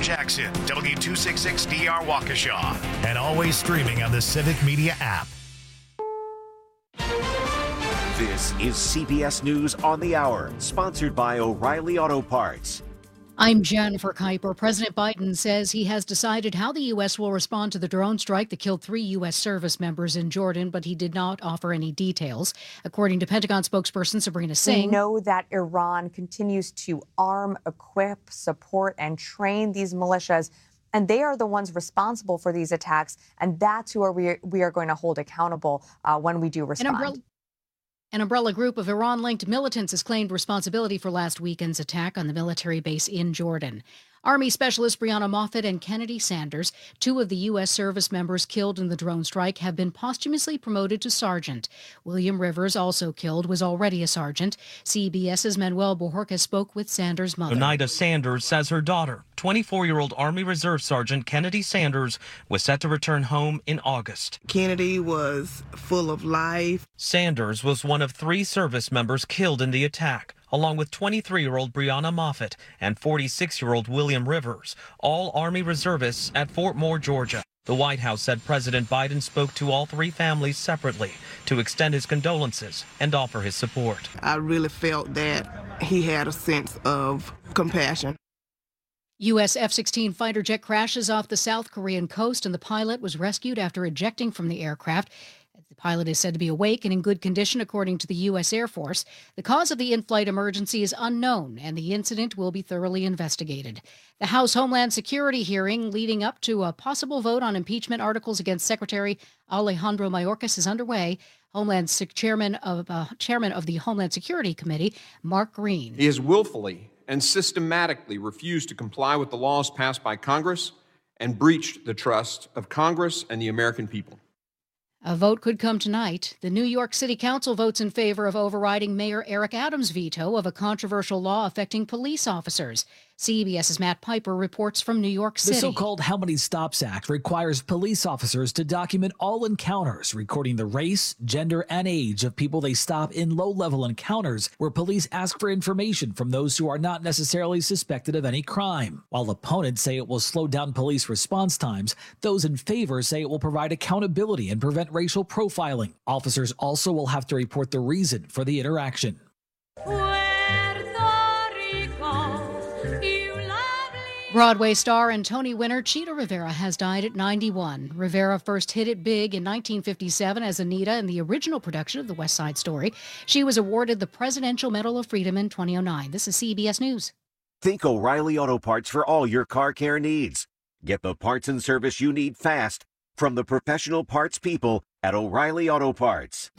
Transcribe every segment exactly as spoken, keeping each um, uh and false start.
Jackson, W two sixty-six D R Waukesha, and always streaming on the Civic Media app. This is C B S News on the Hour, sponsored by O'Reilly Auto Parts. I'm Jennifer Kuiper. President Biden says he has decided how the U S will respond to the drone strike that killed three U S service members in Jordan, but he did not offer any details. According to Pentagon spokesperson Sabrina Singh, we know that Iran continues to arm, equip, support, and train these militias, and they are the ones responsible for these attacks, and that's who are we, we are going to hold accountable uh, when we do respond. An umbrella, an umbrella group of Iran-linked militants has claimed responsibility for last weekend's attack on the military base in Jordan. Army Specialist Breonna Moffett and Kennedy Sanders, two of the U S service members killed in the drone strike, have been posthumously promoted to sergeant. William Rivers, also killed, was already a sergeant. CBS's Manuel Bojorquez spoke with Sanders' mother. Oneida Sanders says her daughter, twenty-four-year-old Army Reserve Sergeant Kennedy Sanders, was set to return home in August. Kennedy was full of life. Sanders was one of three service members killed in the attack, along with twenty-three-year-old Breonna Moffett and forty-six-year-old William Rivers, all Army reservists at Fort Moore, Georgia. The White House said President Biden spoke to all three families separately to extend his condolences and offer his support. I really felt that he had a sense of compassion. U S F sixteen fighter jet crashes off the South Korean coast, and the pilot was rescued after ejecting from the aircraft. The pilot is said to be awake and in good condition, according to the U S Air Force. The cause of the in-flight emergency is unknown, and the incident will be thoroughly investigated. The House Homeland Security hearing leading up to a possible vote on impeachment articles against Secretary Alejandro Mayorkas is underway. Homeland Sec- Chairman of uh, Chairman of the Homeland Security Committee, Mark Green. He has willfully and systematically refused to comply with the laws passed by Congress and breached the trust of Congress and the American people. A vote could come tonight. The New York City Council votes in favor of overriding Mayor Eric Adams' veto of a controversial law affecting police officers. CBS's Matt Piper reports from New York City. The so-called How Many Stops Act requires police officers to document all encounters, recording the race, gender, and age of people they stop in low-level encounters where police ask for information from those who are not necessarily suspected of any crime. While opponents say it will slow down police response times, those in favor say it will provide accountability and prevent racial profiling. Officers also will have to report the reason for the interaction. Broadway star and Tony winner Chita Rivera has died at ninety-one. Rivera first hit it big in nineteen fifty-seven as Anita in the original production of The West Side Story. She was awarded the Presidential Medal of Freedom in two thousand nine. This is C B S News. Think O'Reilly Auto Parts for all your car care needs. Get the parts and service you need fast from the professional parts people at O'Reilly Auto Parts.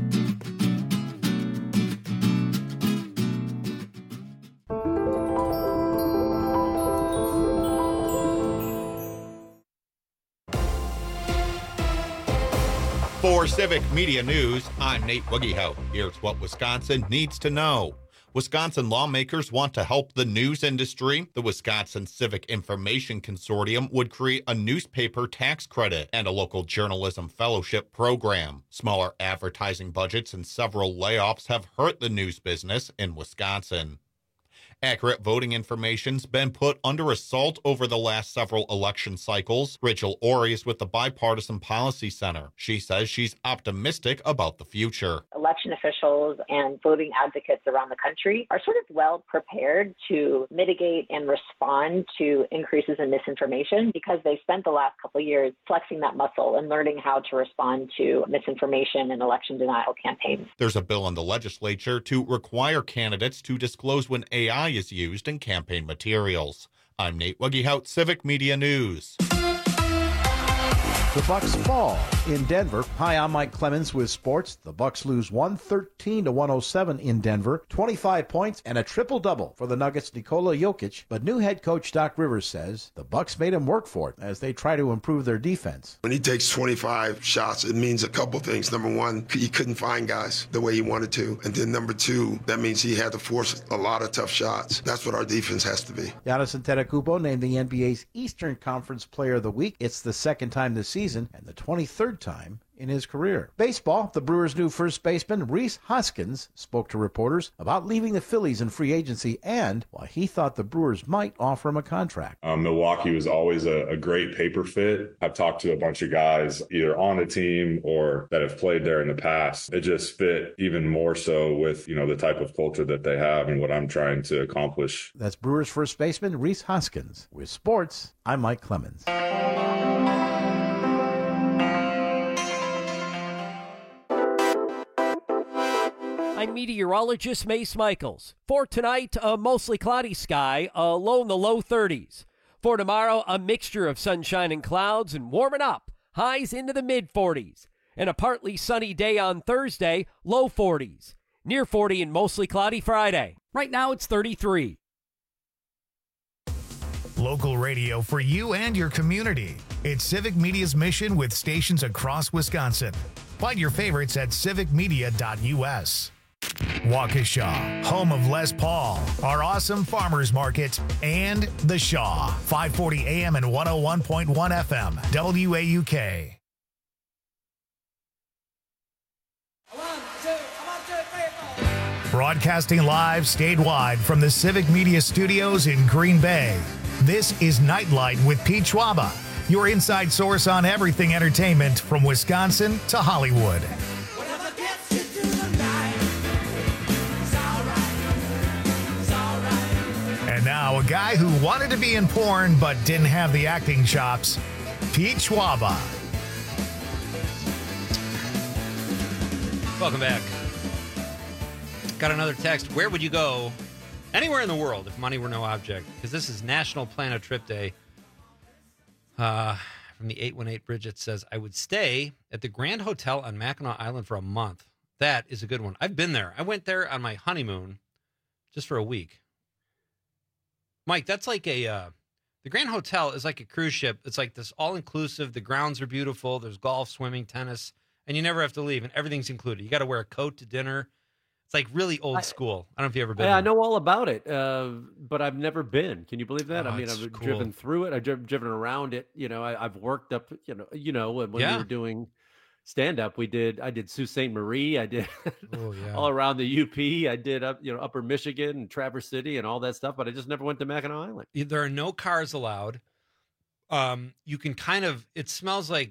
For Civic Media News, I'm Nate Wuggehout. Here's what Wisconsin needs to know. Wisconsin lawmakers want to help the news industry. The Wisconsin Civic Information Consortium would create a newspaper tax credit and a local journalism fellowship program. Smaller advertising budgets and several layoffs have hurt the news business in Wisconsin. Accurate voting information's been put under assault over the last several election cycles. Rachel Ori is with the Bipartisan Policy Center. She says she's optimistic about the future. Election officials and voting advocates around the country are sort of well prepared to mitigate and respond to increases in misinformation because they spent the last couple of years flexing that muscle and learning how to respond to misinformation and election denial campaigns. There's a bill in the legislature to require candidates to disclose when A I is used in campaign materials. I'm Nate Wuggehout, Civic Media News. The Bucks fall in Denver. Hi, I'm Mike Clemens with sports. The Bucks lose one thirteen to one oh seven in Denver. twenty-five points and a triple-double for the Nuggets' Nikola Jokic. But new head coach Doc Rivers says the Bucks made him work for it as they try to improve their defense. When he takes twenty-five shots, it means a couple things. Number one, he couldn't find guys the way he wanted to. And then number two, that means he had to force a lot of tough shots. That's what our defense has to be. Giannis Antetokounmpo named the N B A's Eastern Conference Player of the Week. It's the second time this season and the twenty-third third time in his career. Baseball, the Brewers' new first baseman, Rhys Hoskins, spoke to reporters about leaving the Phillies in free agency and why he thought the Brewers might offer him a contract. Um, Milwaukee was always a, a great paper fit. I've talked to a bunch of guys either on the team or that have played there in the past. It just fit even more so with, you know, the type of culture that they have and what I'm trying to accomplish. That's Brewers' first baseman, Rhys Hoskins. With sports, I'm Mike Clemens. I'm meteorologist Mace Michaels. For tonight, a mostly cloudy sky, a low in the low thirties. For tomorrow, a mixture of sunshine and clouds and warming up, highs into the mid forties. And a partly sunny day on Thursday, low forties. Near forty and mostly cloudy Friday. Right now, it's thirty-three. Local radio for you and your community. It's Civic Media's mission with stations across Wisconsin. Find your favorites at civic media dot u s. Waukesha, home of Les Paul, our awesome farmers market, and The Shaw, five forty A M and one oh one point one F M, W A U K. Broadcasting live statewide from the Civic Media Studios in Green Bay. This is Nightlight with Pete Schwaba, your inside source on everything entertainment from Wisconsin to Hollywood. And now, a guy who wanted to be in porn but didn't have the acting chops, Pete Schwaba. Welcome back. Got another text. Where would you go anywhere in the world if money were no object? Because this is National Plan a Trip Day. Uh, from the eight one eight, Bridget says, I would stay at the Grand Hotel on Mackinac Island for a month. That is a good one. I've been there. I went there on my honeymoon just for a week. Mike, that's like a, uh, the Grand Hotel is like a cruise ship. It's like this all-inclusive. The grounds are beautiful. There's golf, swimming, tennis, and you never have to leave, and everything's included. You got to wear a coat to dinner. It's like really old school. I don't know if you've ever been. Yeah, there. I know all about it, uh, but I've never been. Can you believe that? Oh, I mean, it's I've cool. driven through it. I've dri- driven around it. You know, I, I've worked up. You know, you know when Yeah. we were doing stand up, we did. I did Sault Ste. Marie. I did Oh, yeah. all around the U P. I did up, you know, Upper Michigan and Traverse City and all that stuff. But I just never went to Mackinac Island. There are no cars allowed. Um, you can kind of, it smells like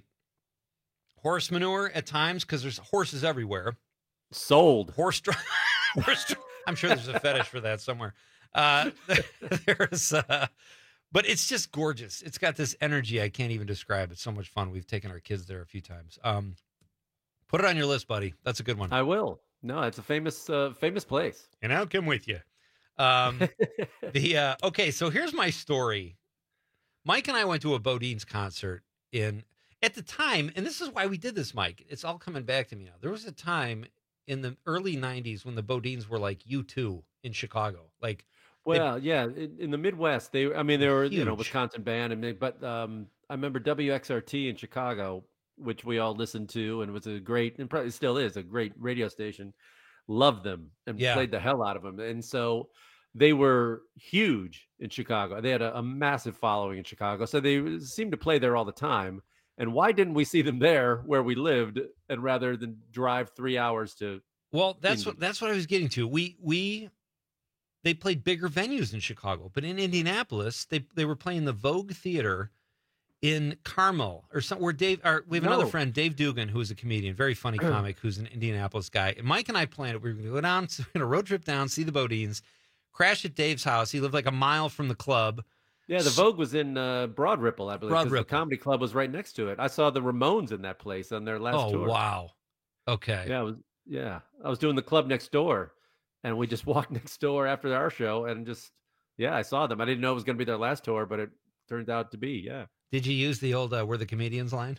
horse manure at times because there's horses everywhere. Sold. Horse, dr- horse dr- I'm sure there's a fetish for that somewhere. Uh, there's, uh, but it's just gorgeous. It's got this energy I can't even describe. It's so much fun. We've taken our kids there a few times. Um, put it on your list, buddy. That's a good one. I will. No, it's a famous, uh, famous place. And I'll come with you. Um, the uh, okay, so here's my story. Mike and I went to a Bodines concert in at the time, and this is why we did this, Mike. It's all coming back to me now. There was a time in the early nineties when the Bodines were like U two in Chicago. Like, well, yeah, in, in the Midwest, they, I mean, they were, you know, Huge. Wisconsin band, and they, but um, I remember W X R T in Chicago, which we all listened to, and was a great, and probably still is a great radio station. Loved them and Yeah. played the hell out of them, and so they were huge in Chicago. They had a, a massive following in Chicago, so they seemed to play there all the time. And why didn't we see them there where we lived, and rather than drive three hours to? Well, that's Indy? what that's what I was getting to. We we they played bigger venues in Chicago, but in Indianapolis, they they were playing the Vogue Theater in Carmel or somewhere. Where Dave, our, we have another No. friend, Dave Dugan, who is a comedian, very funny comic, who's an Indianapolis guy. And Mike and I planned it. We were going to go down, we were going to road trip down, see the Bodines, crash at Dave's house. He lived like a mile from the club. Yeah, the Vogue was in uh, Broad Ripple, I believe. Broad 'cause Ripple. The comedy club was right next to it. I saw the Ramones in that place on their last Oh tour. wow, okay, Yeah, it was, yeah. I was doing the club next door, and we just walked next door after our show, and just yeah, I saw them. I didn't know it was going to be their last tour, but it turned out to be. Yeah. Did you use the old uh, "We're the Comedians" line?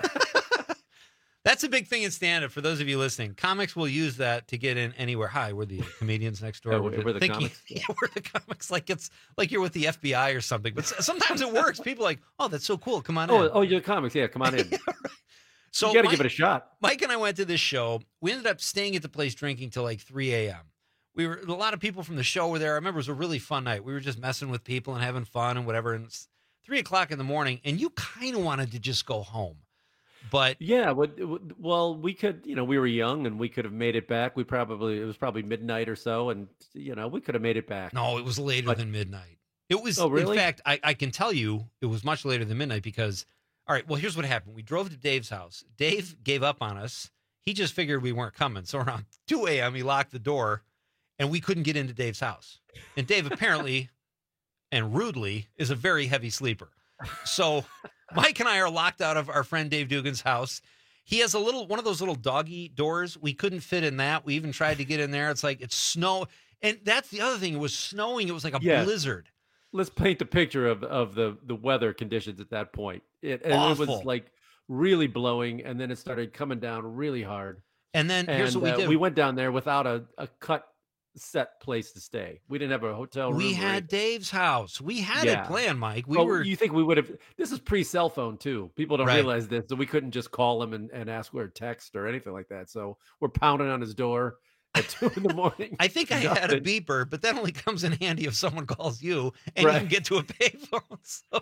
That's a big thing in stand-up. For those of you listening, comics will use that to get in anywhere. Hi, we're the comedians next door. Yeah, we're- we're the thinking- comics. Yeah, we're the comics. Like it's like you're with the F B I or something. But s- sometimes it works. People are like, oh, that's so cool. Come on Oh, in. oh, you're comics. Yeah, come on in. So you got to Mike- give it a shot. Mike and I went to this show. We ended up staying at the place drinking till like three a.m. We were a lot of people from the show were there. I remember it was a really fun night. We were just messing with people and having fun and whatever. And it's three o'clock in the morning, and you kind of wanted to just go home. But yeah, well, well, we could, you know, we were young and we could have made it back. We probably, it was probably midnight or so. And, you know, we could have made it back. No, it was later but, than midnight. It was, oh, really? in fact, I, I can tell you it was much later than midnight because, all right, well, here's what happened. We drove to Dave's house. Dave gave up on us. He just figured we weren't coming. So around two a.m., he locked the door and we couldn't get into Dave's house. And Dave apparently, and rudely, is a very heavy sleeper. So Mike and I are locked out of our friend Dave Dugan's house. He has a little, one of those little doggy doors. We couldn't fit in that. We even tried to get in there. It's like, it's snow. And that's the other thing. It was snowing. It was like a yeah. blizzard. Let's paint the picture of, of the, the weather conditions at that point. It, and it was like really blowing, and then it started coming down really hard. And then here's and, what we uh, did. We went down there without a, a cut set place to stay. We didn't have a hotel room. We had right. Dave's house. We had yeah. it planned, Mike. We oh, were. You think we would have? This is pre-cell phone too. People don't right. realize this, so we couldn't just call him and, and ask for a text or anything like that. So we're pounding on his door at two in the morning. I think I had a beeper, but that only comes in handy if someone calls you and right. you can get to a payphone. So,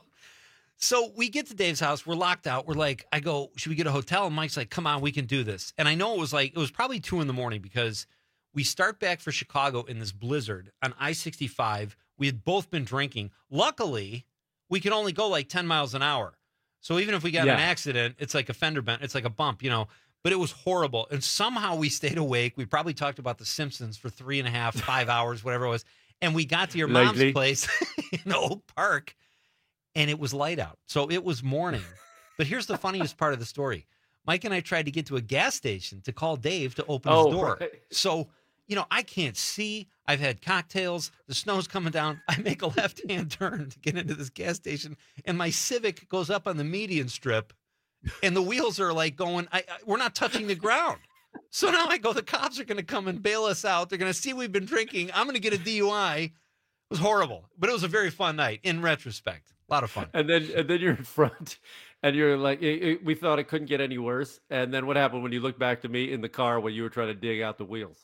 so we get to Dave's house. We're locked out. We're like, I go, should we get a hotel? And Mike's like, come on, we can do this. And I know it was like, it was probably two in the morning because we start back for Chicago in this blizzard on I sixty-five. We had both been drinking. Luckily, we could only go like ten miles an hour. So even if we got yeah. an accident, it's like a fender bend. It's like a bump, you know. But it was horrible. And somehow we stayed awake. We probably talked about The Simpsons for three and a half, five hours, whatever it was. And we got to your mom's Lately. place in Oak Park, and it was light out. So it was morning. But here's the funniest part of the story. Mike and I tried to get to a gas station to call Dave to open oh, his door. Right. So, you know, I can't see. I've had cocktails. The snow's coming down. I make a left-hand turn to get into this gas station, and my Civic goes up on the median strip, and the wheels are like going, I, I, we're not touching the ground. So now I go, the cops are going to come and bail us out. They're going to see we've been drinking. I'm going to get a D U I. It was horrible, but it was a very fun night in retrospect. A lot of fun. And then, and then you're in front, and you're like, it, it, we thought it couldn't get any worse. And then what happened when you look back to me in the car when you were trying to dig out the wheels?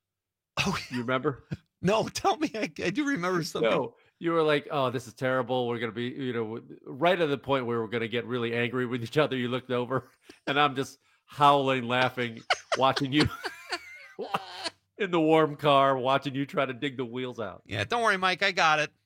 Oh, you remember? No, tell me. I, I do remember something. No, you were like, oh, this is terrible. We're going to be, you know, right at the point where we're going to get really angry with each other. You looked over, and I'm just howling, laughing, watching you in the warm car, watching you try to dig the wheels out. Yeah, don't worry, Mike. I got it.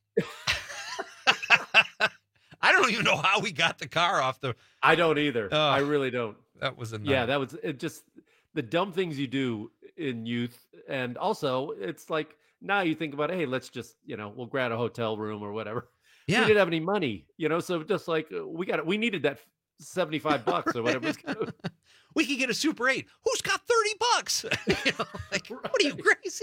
I don't even know how we got the car off the. I don't either. Uh, I really don't. That was a night. Yeah, that was it. Just the dumb things you do in youth, and also it's like now you think about, hey, let's just, you know, we'll grab a hotel room or whatever. Yeah, we didn't have any money, you know, so just like we got it. We needed that seventy-five bucks or whatever. We could get a Super eight. Who's got thirty bucks? You know, like, right. What are you, crazy?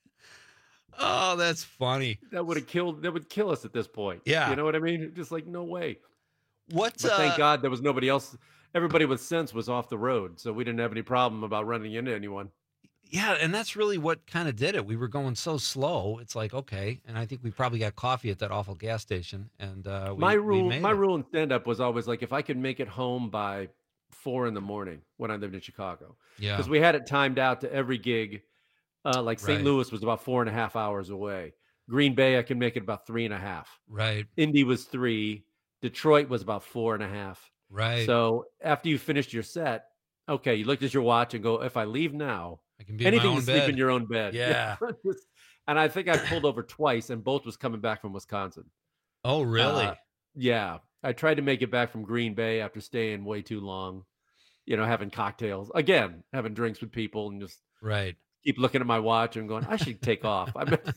Oh, that's funny. That would have killed. That would kill us at this point. Yeah, you know what I mean. Just like no way. What's? But uh, thank God there was nobody else. Everybody with sense was off the road, so we didn't have any problem about running into anyone. Yeah, and that's really what kind of did it. We were going so slow. It's like, okay, and I think we probably got coffee at that awful gas station. And uh, we, my rule, we my it. rule in stand up was always like, if I could make it home by four in the morning when I lived in Chicago, yeah, because we had it timed out to every gig. Uh, like Saint Right. Louis was about four and a half hours away. Green Bay, I can make it about three and a half. Right. Indy was three. Detroit was about four and a half. Right. So after you finished your set, okay, you looked at your watch and go, if I leave now, I can be anything in my to own sleep bed. in your own bed. Yeah. And I think I pulled over twice, and both was coming back from Wisconsin. Oh, really? Uh, yeah. I tried to make it back from Green Bay after staying way too long, you know, having cocktails. Again, having drinks with people and just right. keep looking at my watch and going, I should take off. I mean,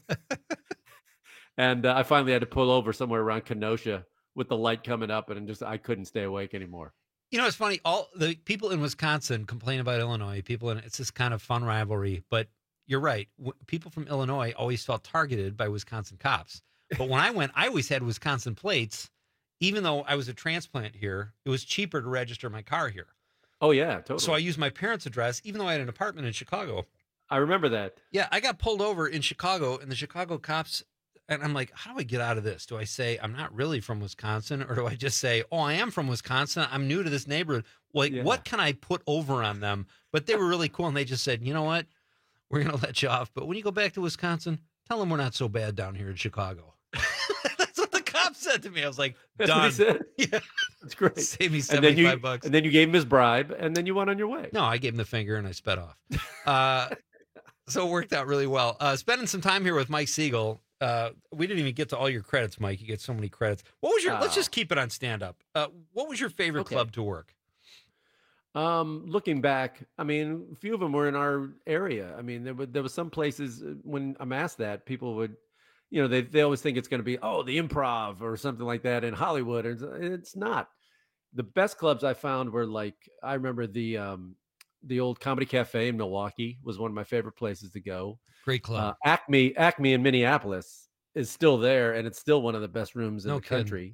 and uh, I finally had to pull over somewhere around Kenosha with the light coming up, and just I couldn't stay awake anymore. You know, it's funny. All the people in Wisconsin complain about Illinois. People, in it's this kind of fun rivalry. But you're right. W- people from Illinois always felt targeted by Wisconsin cops. But when I went, I always had Wisconsin plates. Even though I was a transplant here, it was cheaper to register my car here. Oh, yeah, totally. So I used my parents' address, even though I had an apartment in Chicago. I remember that. Yeah, I got pulled over in Chicago, and the Chicago cops, and I'm like, how do I get out of this? Do I say I'm not really from Wisconsin, or do I just say, oh, I am from Wisconsin. I'm new to this neighborhood. Like, Yeah. what can I put over on them? But they were really cool, and they just said, you know what? We're going to let you off. But when you go back to Wisconsin, tell them we're not so bad down here in Chicago. That's what the cops that to me. I was like, That's done. what he said. Yeah. That's great. Save me And then seventy-five you, bucks. And then you gave him his bribe, and then you went on your way. No, I gave him the finger and I sped off. Uh, so it worked out really well. Uh, spending some time here with Mike Siegel. Uh, we didn't even get to all your credits, Mike. You get so many credits. What was your? Oh. Let's just keep it on stand up. Uh, what was your favorite Okay. club to work? Um, looking back, I mean, a few of them were in our area. I mean, there were there was some places uh, when I'm asked that, people would, you know, they they always think it's going to be oh the Improv or something like that in Hollywood, and it's not. The best clubs I found were like I remember the um the old Comedy Cafe in Milwaukee was one of my favorite places to go. Great club. Uh, Acme Acme in Minneapolis is still there, and it's still one of the best rooms in No the kidding. country.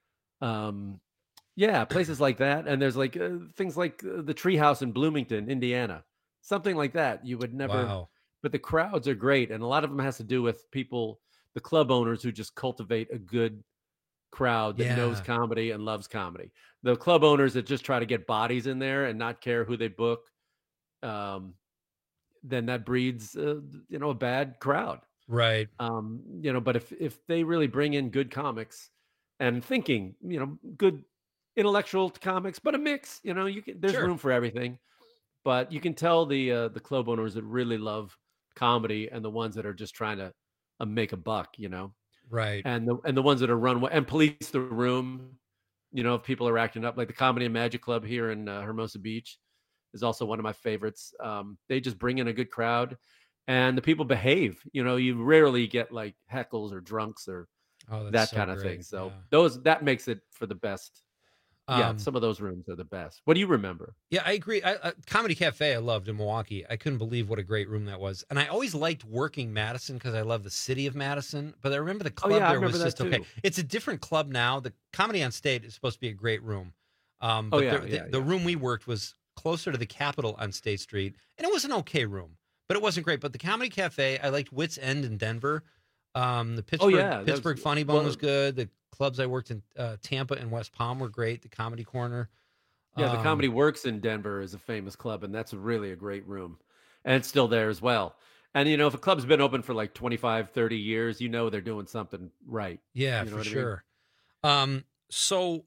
Um. Yeah, places like that, and there's like uh, things like uh, the Treehouse in Bloomington, Indiana, something like that. You would never, Wow. but the crowds are great, and a lot of them has to do with people, the club owners who just cultivate a good crowd that knows Yeah. comedy and loves comedy. The club owners that just try to get bodies in there and not care who they book, um, then that breeds, uh, you know, a bad crowd. Right. Um, you know, but if if they really bring in good comics and thinking, you know, good intellectual comics, but a mix, you know, you can there's Sure. room for everything. But you can tell the uh, the club owners that really love comedy and the ones that are just trying to uh, make a buck, you know. Right. And the and the ones that are run and police the room, you know, if people are acting up, like the Comedy and Magic Club here in uh, Hermosa Beach is also one of my favorites. Um, they just bring in a good crowd, and the people behave. You know, you rarely get like heckles or drunks or Oh, that's that so kind of great. thing. So Yeah. those that makes it for the best. Yeah, Um, some of those rooms are the best. What do you remember? Yeah, I agree. I, I, Comedy Cafe, I loved in Milwaukee. I couldn't believe what a great room that was. And I always liked working Madison because I love the city of Madison. But I remember the Oh, club yeah, I there was remember just that okay. too. It's a different club now. The Comedy on State is supposed to be a great room. Um, Oh, but yeah, the, yeah, the, the yeah. room we worked was closer to the Capitol on State Street. And it was an okay room, but it wasn't great. But the Comedy Cafe, I liked Wits End in Denver. Um, the Pittsburgh, Oh, yeah, that was- Pittsburgh Funny Bone well- was good. The clubs I worked in uh, Tampa and West Palm were great. The Comedy Corner. Yeah, the Um, Comedy Works in Denver is a famous club, and that's really a great room. And it's still there as well. And, you know, if a club's been open for like twenty-five, thirty years, you know they're doing something right. Yeah, You know for what I mean? sure. Um, so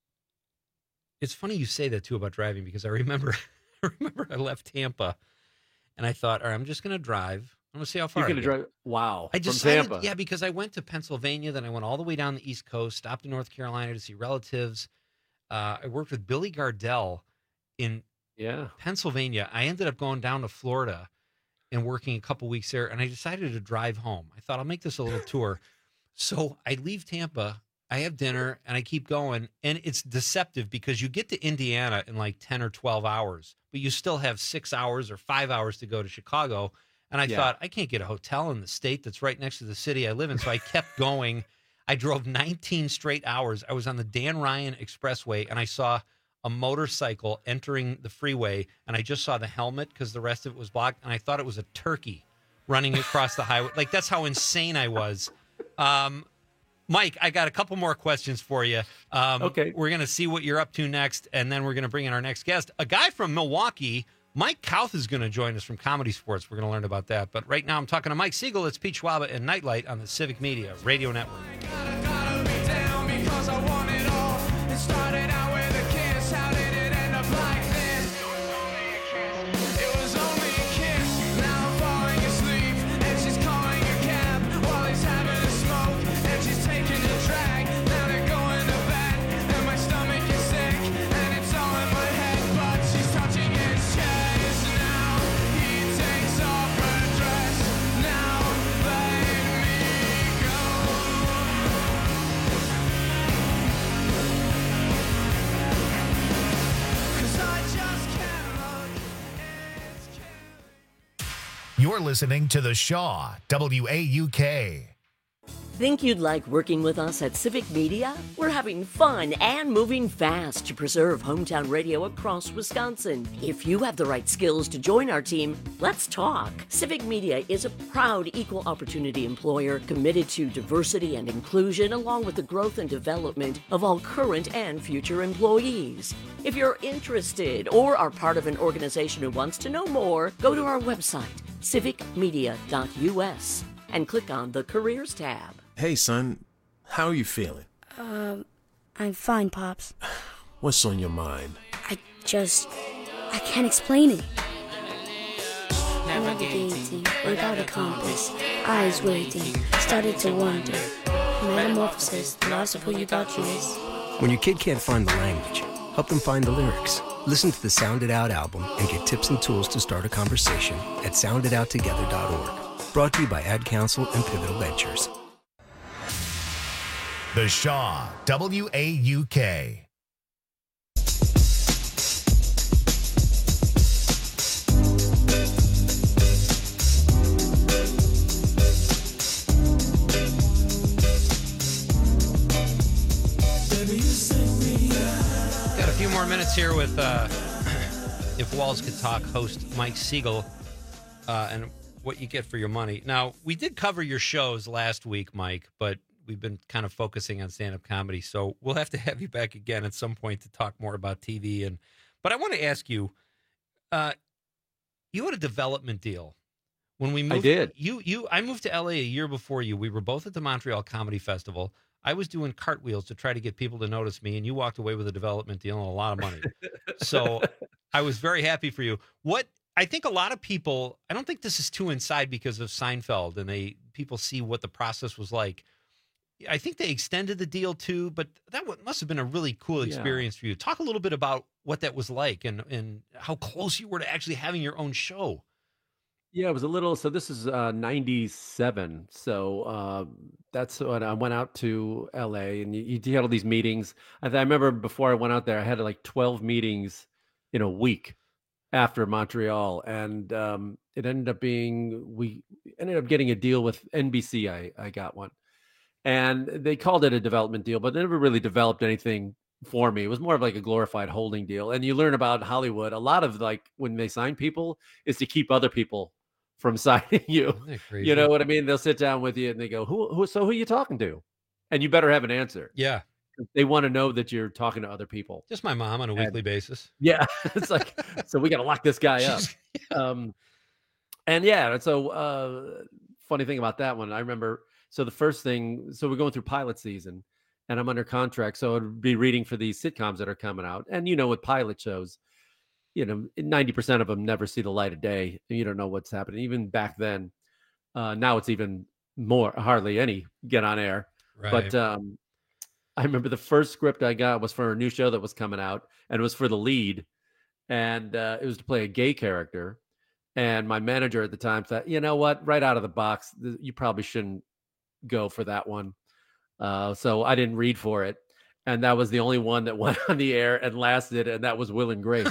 it's funny you say that too about driving because I remember, I remember I left Tampa, and I thought, all right, I'm just going to drive. I'm going to see how far You're I going to get. drive. Wow. I from decided, Tampa. yeah, because I went to Pennsylvania, then I went all the way down the East Coast, stopped in North Carolina to see relatives. Uh, I worked with Billy Gardell in Yeah. Pennsylvania. I ended up going down to Florida and working a couple weeks there, and I decided to drive home. I thought I'll make this a little tour. So I leave Tampa, I have dinner, and I keep going. And it's deceptive because you get to Indiana in like ten or twelve hours, but you still have six hours or five hours to go to Chicago. And I Yeah. thought, I can't get a hotel in the state that's right next to the city I live in. So I kept going. I drove nineteen straight hours. I was on the Dan Ryan Expressway, and I saw a motorcycle entering the freeway, and I just saw the helmet because the rest of it was blocked, and I thought it was a turkey running across the highway. Like, that's how insane I was. Um, Mike, I got a couple more questions for you. Um, Okay. We're going to see what you're up to next, and then we're going to bring in our next guest, a guy from Milwaukee. Mike Kauth is going to join us from Comedy Sports. We're going to learn about that. But right now I'm talking to Mike Siegel. It's Pete Schwaba and Nightlight on the Civic Media Radio Network. You're listening to The Shaw, W A U K. Think you'd like working with us at Civic Media? We're having fun and moving fast to preserve hometown radio across Wisconsin. If you have the right skills to join our team, let's talk. Civic Media is a proud equal opportunity employer committed to diversity and inclusion along with the growth and development of all current and future employees. If you're interested or are part of an organization who wants to know more, go to our website, civic media dot U S, and click on the Careers tab. Hey, son, how are you feeling? Um, I'm fine, Pops. What's on your mind? I just... I can't explain it. Navigating without a compass, eyes waiting, started to wonder. Metamorphosis, the loss of who you thought you was. When your kid can't find the language, help them find the lyrics. Listen to the Sound It Out album and get tips and tools to start a conversation at sound it out together dot org. Brought to you by Ad Council and Pivotal Ventures. The Shaw, W A U K. Got a few more minutes here with uh, If Walls Could Talk host Mike Siegel uh, and what you get for your money. Now, we did cover your shows last week, Mike, but we've been kind of focusing on stand-up comedy, so we'll have to have you back again at some point to talk more about T V. And but I want to ask you, uh, you had a development deal when we moved. I did. You, you, I moved to L A a year before you. We were both at the Montreal Comedy Festival. I was doing cartwheels to try to get people to notice me, and you walked away with a development deal and a lot of money. So I was very happy for you. What I think a lot of people, I don't think this is too inside because of Seinfeld, and they people see what the process was like. I think they extended the deal too, but that must have been a really cool experience yeah. for you. Talk a little bit about what that was like and, and how close you were to actually having your own show. Yeah, it was a little. So this is uh, ninety-seven. So uh, that's when I went out to L A, and you, you had all these meetings. I, I remember before I went out there, I had like twelve meetings in a week after Montreal, and um, it ended up being we ended up getting a deal with N B C. I I got one, and they called it a development deal, but they never really developed anything for me. It was more of like a glorified holding deal. And you learn about Hollywood. A lot of like when they sign people is to keep other people from signing you. You know what I mean? They'll sit down with you and they go, who, who, so who are you talking to? And you better have an answer. Yeah. They want to know that you're talking to other people. Just my mom on a and, weekly basis. Yeah. It's like, so we got to lock this guy up. Um, and yeah, so uh, funny thing about that one, I remember, so the first thing, so we're going through pilot season and I'm under contract. So I'd be reading for these sitcoms that are coming out. And, you know, with pilot shows, you know, ninety percent of them never see the light of day. You don't know what's happening. Even back then, uh, now it's even more, hardly any get on air. Right. But um, I remember the first script I got was for a new show that was coming out, and it was for the lead. And uh, it was to play a gay character. And my manager at the time thought, you know what, right out of the box, you probably shouldn't go for that one. Uh, so I didn't read for it. And that was the only one that went on the air and lasted, and that was Will and Grace.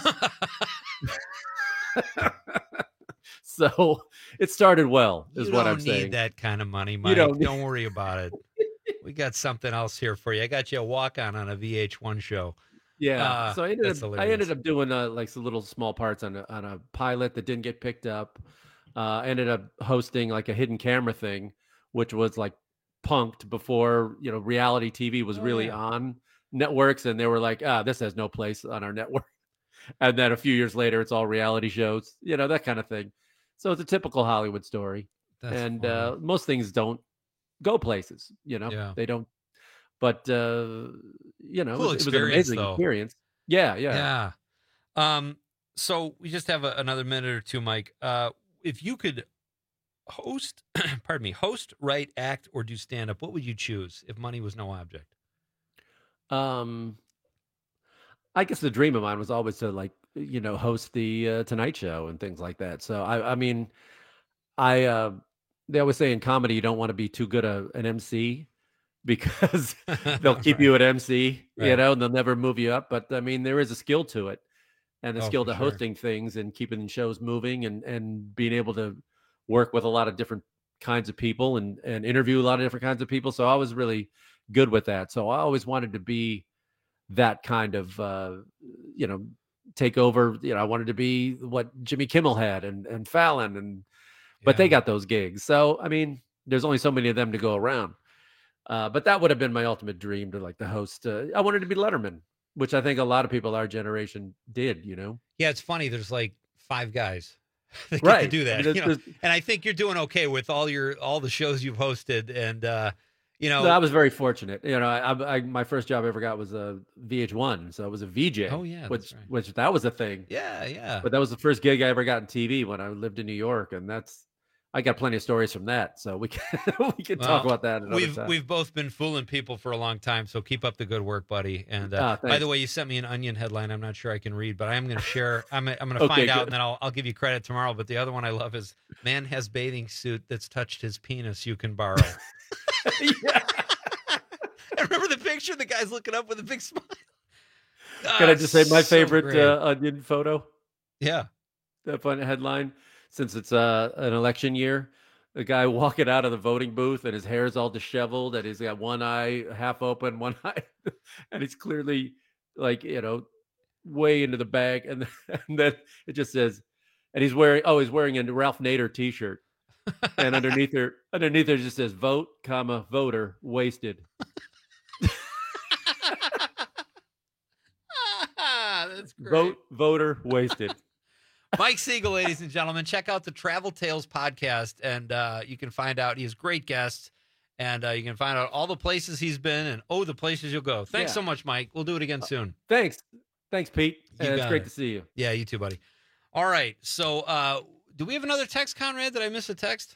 So it started well, is you what I'm saying. You don't need that kind of money, Mike. You don't, don't, don't worry about it. We got something else here for you. I got you a walk-on on a V H one show. Yeah. Uh, so I ended up, I ended up doing uh, like some little small parts on a, on a pilot that didn't get picked up. Uh, I ended up hosting like a hidden camera thing, which was like punked before, you know, reality T V was oh, really yeah. on networks, and they were like, ah, this has no place on our network. And then a few years later, it's all reality shows, you know, that kind of thing. So it's a typical Hollywood story. That's and uh, most things don't go places, you know, yeah. they don't. But, uh, you know, cool it, was, it was an amazing though. experience. Yeah, yeah. Yeah. Um, so we just have a, another minute or two, Mike. Uh, if you could host, pardon me, host, write, act, or do stand-up, what would you choose if money was no object? Um, I guess the dream of mine was always to, like, you know, host the uh, Tonight Show and things like that. So, I, I mean, I, uh, they always say in comedy, you don't want to be too good a, an M C because they'll keep right. you at M C, right. you know, and they'll never move you up. But I mean, there is a skill to it, and a oh, skill to sure. hosting things and keeping shows moving and, and being able to work with a lot of different kinds of people and, and interview a lot of different kinds of people. So I was really good with that. So I always wanted to be that kind of, uh, you know, take over. You know, I wanted to be what Jimmy Kimmel had and, and Fallon, and but yeah. they got those gigs. So, I mean, there's only so many of them to go around. Uh, but that would have been my ultimate dream, to like the host. Uh, I wanted to be Letterman, which I think a lot of people our generation did, you know? Yeah, it's funny. There's like five guys that right. get to do that. I mean, you know? And I think you're doing okay with all your all the shows you've hosted. And, uh, You know, No, I was very fortunate. You know, I, I my first job I ever got was a V H one, so I was a V J. Oh, yeah, which that's right. which that was a thing. Yeah, yeah. But that was the first gig I ever got in T V when I lived in New York, and that's I got plenty of stories from that. So we can we can talk Well, about that another We've time. we've both been fooling people for a long time, so keep up the good work, buddy. And uh, Ah, by thanks. the way, you sent me an Onion headline. I'm not sure I can read, but I am going to share. I'm I'm going to Okay, find out, good. and then I'll I'll give you credit tomorrow. But the other one I love is man has bathing suit that's touched his penis. You can borrow. yeah. I remember the picture. The guy's looking up with a big smile. Can I just say my so favorite great. uh, Onion photo? Yeah. That fun headline, since it's uh, an election year. The guy walking out of the voting booth and his hair's all disheveled and he's got one eye half open, one eye, and he's clearly like, you know, way into the bag. And, and then it just says, and he's wearing, oh, he's wearing a Ralph Nader t-shirt. And underneath there, underneath there just says vote, comma, voter, wasted. That's great. Vote, voter, wasted. Mike Siegel, ladies and gentlemen, check out the Travel Tales podcast, and uh, you can find out he has great guests, and uh, you can find out all the places he's been and oh, the places you'll go. Thanks Yeah. so much, Mike. We'll do it again soon. Thanks. Thanks, Pete. You Uh, it's got great it. to see you. Yeah, you too, buddy. All right. So, uh, do we have another text, Conrad? Did I miss a text?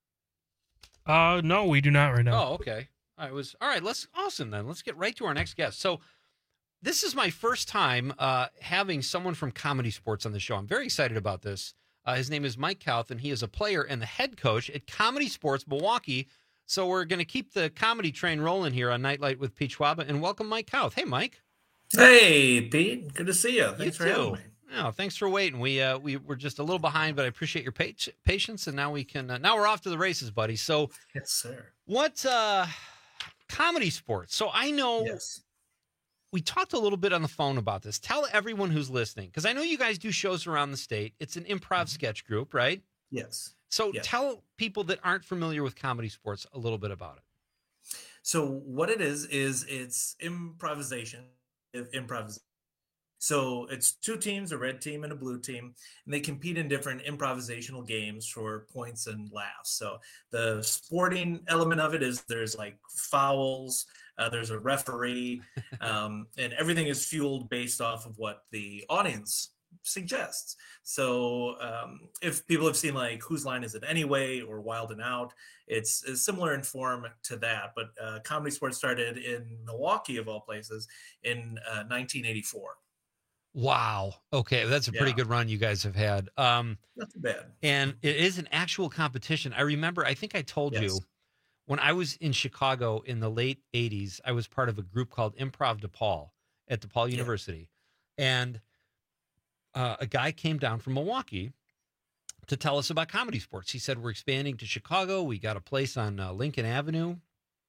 Uh, no, we do not right now. Oh, okay. I was all right. Let's awesome then. Let's get right to our next guest. So, this is my first time uh, having someone from Comedy Sports on the show. I'm very excited about this. Uh, his name is Mike Kauth, and he is a player and the head coach at Comedy Sports Milwaukee. So we're going to keep the comedy train rolling here on Nightlight with Pete Schwaba, and welcome Mike Kauth. Hey, Mike. Hey, Pete. Good to see you. Thanks you for too. having me. No, thanks for waiting. We uh, we were just a little behind, but I appreciate your pa- patience, and now we can. Uh, now we're off to the races, buddy. So, yes, sir. What uh, Comedy Sports? So I know. Yes. We talked a little bit on the phone about this. Tell everyone who's listening, because I know you guys do shows around the state. It's an improv mm-hmm. sketch group, right? Yes. So yes. tell people that aren't familiar with Comedy Sports a little bit about it. So what it is, is it's improvisation. Improvisation. So it's two teams, a red team and a blue team, and they compete in different improvisational games for points and laughs. So the sporting element of it is there's like fouls, uh, there's a referee, um, and everything is fueled based off of what the audience suggests. So um, if people have seen like Whose Line Is It Anyway or Wild and Out, it's, it's similar in form to that. But uh, Comedy Sports started in Milwaukee, of all places, in uh, nineteen eighty-four. Wow. Okay. That's a pretty Yeah. good run you guys have had. Um, Not too bad. and it is an actual competition. I remember, I think I told Yes. you when I was in Chicago in the late eighties, I was part of a group called Improv DePaul at DePaul Yeah. University. And uh, a guy came down from Milwaukee to tell us about Comedy Sports. He said, we're expanding to Chicago. We got a place on uh, Lincoln Avenue.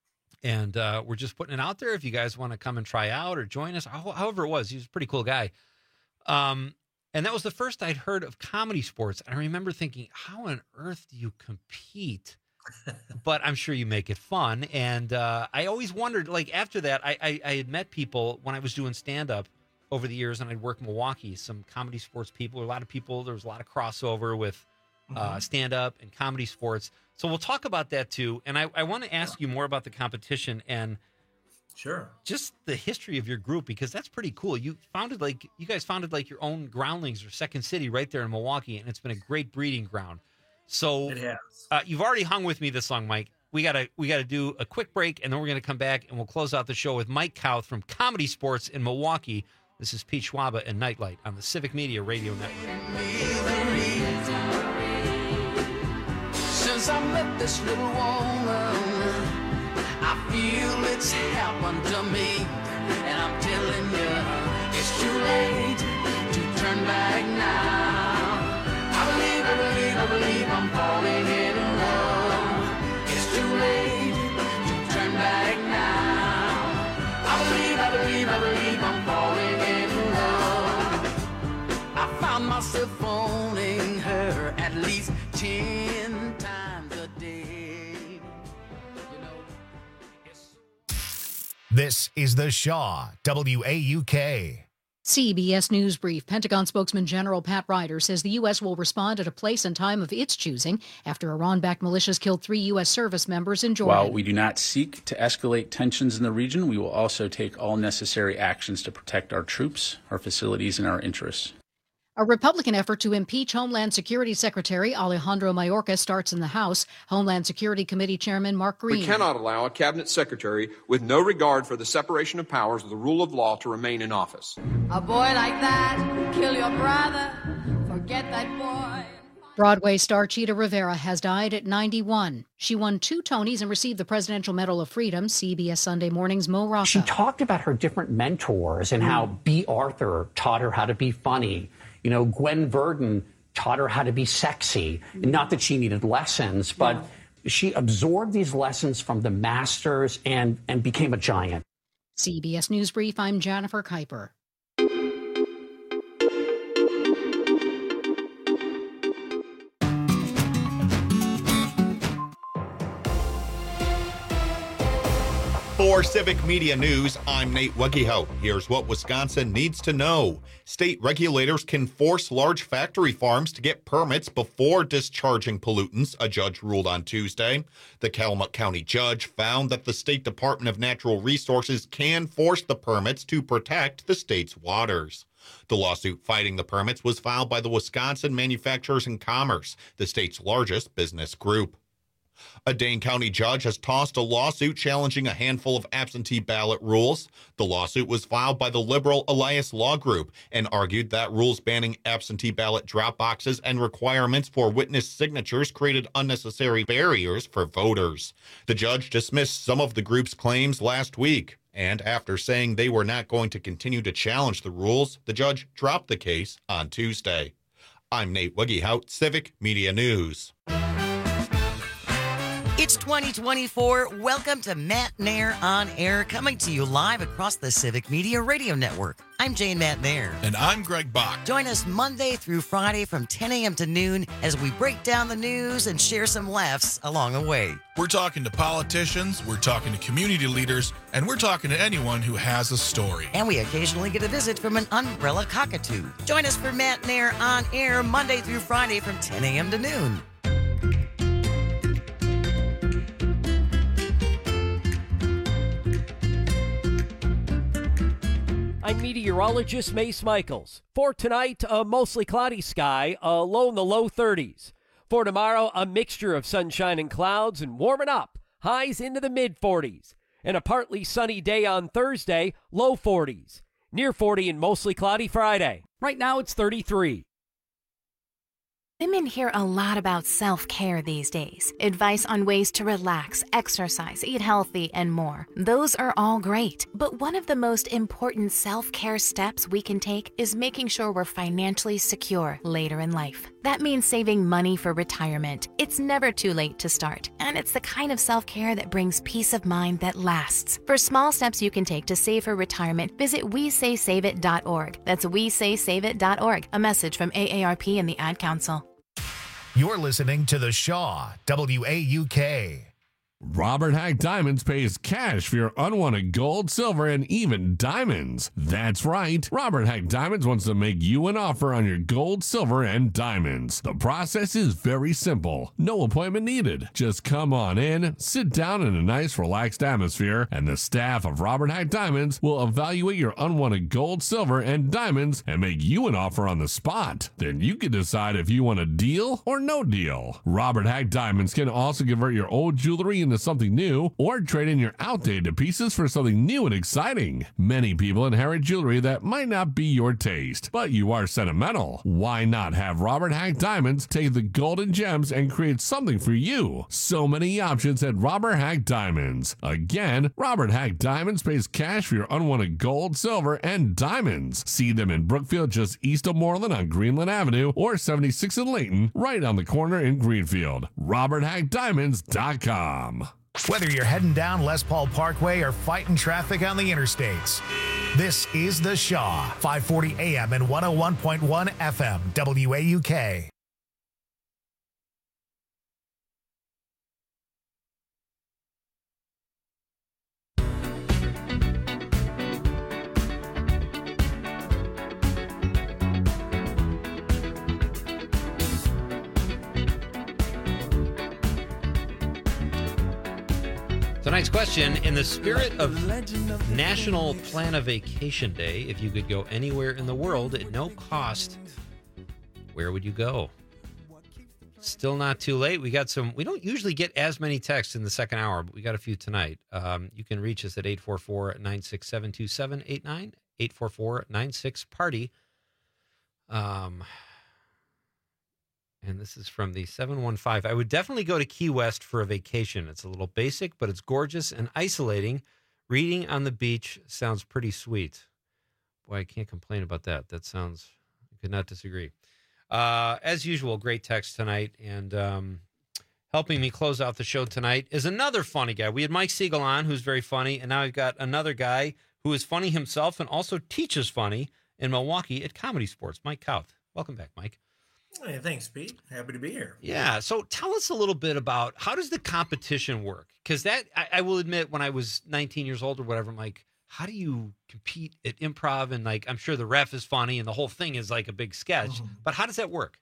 And uh, we're just putting it out there if you guys want to come and try out or join us. How- However it was, he was a pretty cool guy. Um, and that was the first I'd heard of Comedy Sports. I remember thinking, how on earth do you compete? But I'm sure you make it fun. And uh, I always wondered, like after that, I, I, I had met people when I was doing stand-up over the years, and I'd work in Milwaukee, some Comedy Sports people, a lot of people, there was a lot of crossover with uh, Mhm. stand-up and Comedy Sports. So we'll talk about that too. And I, I want to ask you more about the competition and Sure. just the history of your group, because that's pretty cool. You founded like, you guys founded like your own Groundlings or Second City right there in Milwaukee, and it's been a great breeding ground. So It has. uh, you've already hung with me this long, Mike. We gotta we gotta do a quick break, and then we're gonna come back and we'll close out the show with Mike Kauth from Comedy Sports in Milwaukee. This is Pete Schwaba and Nightlight on the Civic Media Radio Network. Since I met this little woman, I feel it's happened to me. And I'm telling you, it's too late to turn back now. I believe, I believe, I believe I'm falling in love. It's too late to turn back now. I believe, I believe, I believe I'm falling in love. I found myself phoning her at least ten times a day. You know, it's This is The Shaw, W A U K. C B S News Brief. Pentagon spokesman General Pat Ryder says the U S will respond at a place and time of its choosing after Iran-backed militias killed three U S service members in Jordan. While we do not seek to escalate tensions in the region, we will also take all necessary actions to protect our troops, our facilities, and our interests. A Republican effort to impeach Homeland Security Secretary Alejandro Mayorkas starts in the House. Homeland Security Committee Chairman Mark Green. We cannot allow a cabinet secretary with no regard for the separation of powers or the rule of law to remain in office. A boy like that, kill your brother, forget that boy. Broadway star Chita Rivera has died at ninety-one. She won two Tonys and received the Presidential Medal of Freedom. C B S Sunday Morning's Mo Rocca. She talked about her different mentors and mm. how B. Arthur taught her how to be funny. You know, Gwen Verdon taught her how to be sexy. Not that she needed lessons, but yeah. she absorbed these lessons from the masters and, and became a giant. C B S News Brief, I'm Jennifer Kuiper. For Civic Media News, I'm Nate Wegehout. Here's what Wisconsin needs to know. State regulators can force large factory farms to get permits before discharging pollutants, a judge ruled on Tuesday. The Calumet County judge found that the State Department of Natural Resources can force the permits to protect the state's waters. The lawsuit fighting the permits was filed by the Wisconsin Manufacturers and Commerce, the state's largest business group. A Dane County judge has tossed a lawsuit challenging a handful of absentee ballot rules. The lawsuit was filed by the liberal Elias Law Group and argued that rules banning absentee ballot drop boxes and requirements for witness signatures created unnecessary barriers for voters. The judge dismissed some of the group's claims last week, and after saying they were not going to continue to challenge the rules, the judge dropped the case on Tuesday. I'm Nate Wegehout, Civic Media News. It's twenty twenty-four. Welcome to Matt Nair on Air, coming to you live across the Civic Media Radio Network. I'm Jane Matt Nair. And I'm Greg Bach. Join us Monday through Friday from ten a.m. to noon as we break down the news and share some laughs along the way. We're talking to politicians, we're talking to community leaders, and we're talking to anyone who has a story. And we occasionally get a visit from an umbrella cockatoo. Join us for Matt Nair on Air Monday through Friday from ten a.m. to noon. I'm meteorologist Mace Michaels. For tonight, a mostly cloudy sky, a low in the low thirties. For tomorrow, a mixture of sunshine and clouds and warming up, highs into the mid forties. And a partly sunny day on Thursday, low forties. Near forty and mostly cloudy Friday. Right now, it's thirty-three. Women hear a lot about self-care these days. Advice on ways to relax, exercise, eat healthy, and more. Those are all great. But one of the most important self-care steps we can take is making sure we're financially secure later in life. That means saving money for retirement. It's never too late to start. And it's the kind of self-care that brings peace of mind that lasts. For small steps you can take to save for retirement, visit we say save it dot org. That's we say save it dot org. A message from A A R P and the Ad Council. You're listening to The Shaw, W A U K. Robert Hack Diamonds pays cash for your unwanted gold, silver, and even diamonds. That's right. Robert Hack Diamonds wants to make you an offer on your gold, silver, and diamonds. The process is very simple. No appointment needed. Just come on in, sit down in a nice, relaxed atmosphere, and the staff of Robert Hack Diamonds will evaluate your unwanted gold, silver, and diamonds and make you an offer on the spot. Then you can decide if you want a deal or no deal. Robert Hack Diamonds can also convert your old jewelry into something new or trade in your outdated pieces for something new and exciting. Many people inherit jewelry that might not be your taste, but you are sentimental. Why not have Robert Hack Diamonds take the golden gems and create something for you? So many options at Robert Hack Diamonds. Again, Robert Hack Diamonds pays cash for your unwanted gold, silver, and diamonds. See them in Brookfield just east of Moreland on Greenland Avenue or seventy-six in Layton, right on the corner in Greenfield. robert hack diamonds dot com. Whether you're heading down Les Paul Parkway or fighting traffic on the interstates, this is The Shaw, five forty A M and one oh one point one F M, W A U K. Tonight's question, in the spirit of National Plan a Vacation Day, if you could go anywhere in the world at no cost, where would you go? Still not too late. We got some, we don't usually get as many texts in the second hour, but we got a few tonight. Um, you can reach us at eight four four, nine six seven, two seven eight nine, eight four four, nine six, party. Um, and this is from the seven one five. I would definitely go to Key West for a vacation. It's a little basic, but it's gorgeous and isolating. Reading on the beach sounds pretty sweet. Boy, I can't complain about that. That sounds, I could not disagree. Uh, as usual, great text tonight. And um, helping me close out the show tonight is another funny guy. We had Mike Siegel on, who's very funny. And now I've got another guy who is funny himself and also teaches funny in Milwaukee at Comedy Sports, Mike Kauth. Welcome back, Mike. Hey, thanks, Pete. Happy to be here. Yeah. So tell us a little bit about how does the competition work? Because that, I, I will admit, when I was nineteen years old or whatever, I'm like, how do you compete at improv? And like, I'm sure the ref is funny and the whole thing is like a big sketch, mm-hmm. but how does that work?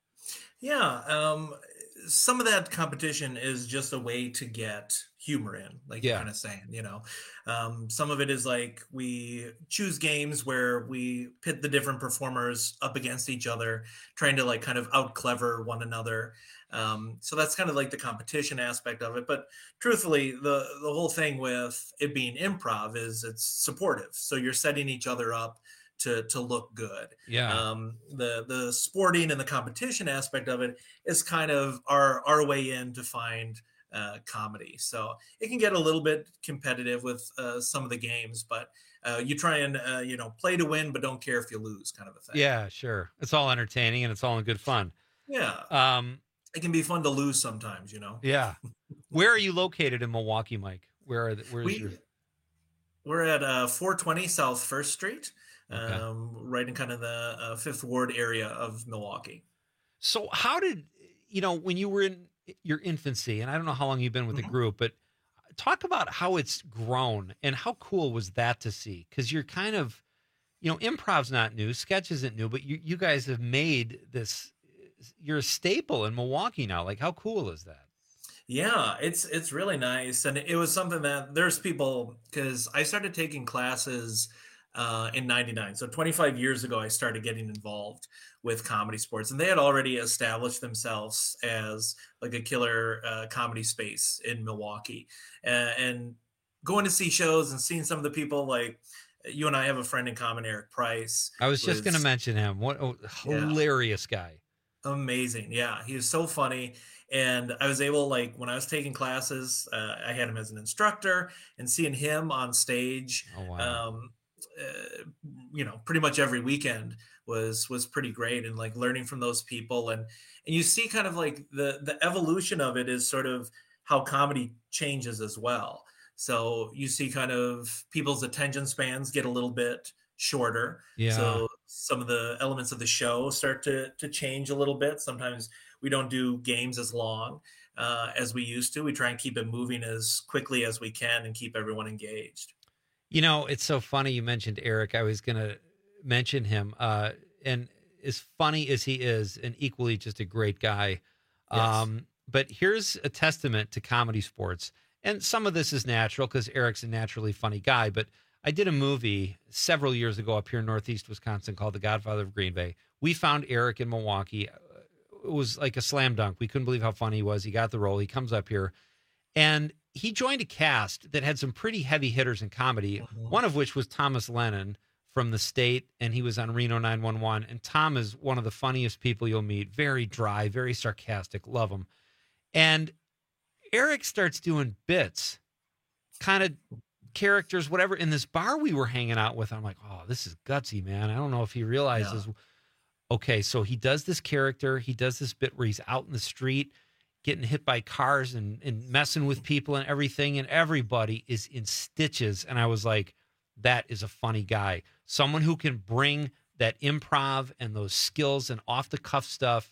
Yeah. Um, some of that competition is just a way to get humor in, like yeah. you're kind of saying, you know, um, some of it is like we choose games where we pit the different performers up against each other, trying to like kind of out clever one another. Um, so that's kind of like the competition aspect of it. But truthfully, the, the whole thing with it being improv is it's supportive. So you're setting each other up to to look good. Yeah. Um, the the sporting and the competition aspect of it is kind of our our way in to find uh, comedy. So it can get a little bit competitive with uh, some of the games, but uh, you try and uh, you know play to win, but don't care if you lose, kind of a thing. Yeah, sure. It's all entertaining and it's all in good fun. Yeah. Um, it can be fun to lose sometimes, you know. Yeah. Where are you located in Milwaukee, Mike? Where are the, where's we, your? We're at uh, four twenty South First Street. Okay. Um, right in kind of the uh, Fifth Ward area of Milwaukee. So how did, you know, when you were in your infancy, and I don't know how long you've been with mm-hmm. the group, but talk about how it's grown and how cool was that to see? Because you're kind of, you know, improv's not new, sketch isn't new, but you, you guys have made this, you're a staple in Milwaukee now. Like, how cool is that? Yeah, it's it's really nice. And it was something that there's people, because I started taking classes Uh, in ninety-nine. So twenty-five years ago, I started getting involved with Comedy Sports, and they had already established themselves as like a killer uh, comedy space in Milwaukee. Uh, and going to see shows and seeing some of the people, like you and I have a friend in common, Eric Price. I was just going to mention him. What a hilarious yeah. guy. Amazing. Yeah. He was so funny. And I was able, like, when I was taking classes, uh, I had him as an instructor, and seeing him on stage, oh, wow. um, Uh, you know, pretty much every weekend was was pretty great, and like learning from those people, and and you see kind of like the the evolution of it is sort of how comedy changes as well. So you see kind of people's attention spans get a little bit shorter. Yeah. So some of the elements of the show start to to change a little bit. Sometimes we don't do games as long uh, as we used to. We try and keep it moving as quickly as we can and keep everyone engaged. You know, it's so funny you mentioned Eric. I was going to mention him. Uh, and as funny as he is, and equally just a great guy. Yes. Um, but here's a testament to Comedy Sports. And some of this is natural because Eric's a naturally funny guy. But I did a movie several years ago up here in Northeast Wisconsin called The Godfather of Green Bay. We found Eric in Milwaukee. It was like a slam dunk. We couldn't believe how funny he was. He got the role. He comes up here. And he joined a cast that had some pretty heavy hitters in comedy, mm-hmm. one of which was Thomas Lennon from The State, and he was on Reno nine one one. And Tom is one of the funniest people you'll meet, very dry, very sarcastic, love him. And Eric starts doing bits, kind of characters, whatever, in this bar we were hanging out with. I'm like, oh, this is gutsy, man. I don't know if he realizes. Yeah. Okay, so he does this character. He does this bit where he's out in the street getting hit by cars and, and messing with people and everything, and everybody is in stitches. And I was like, that is a funny guy. Someone who can bring that improv and those skills and off-the-cuff stuff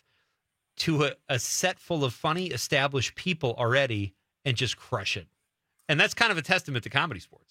to a, a set full of funny, established people already and just crush it. And that's kind of a testament to Comedy Sports.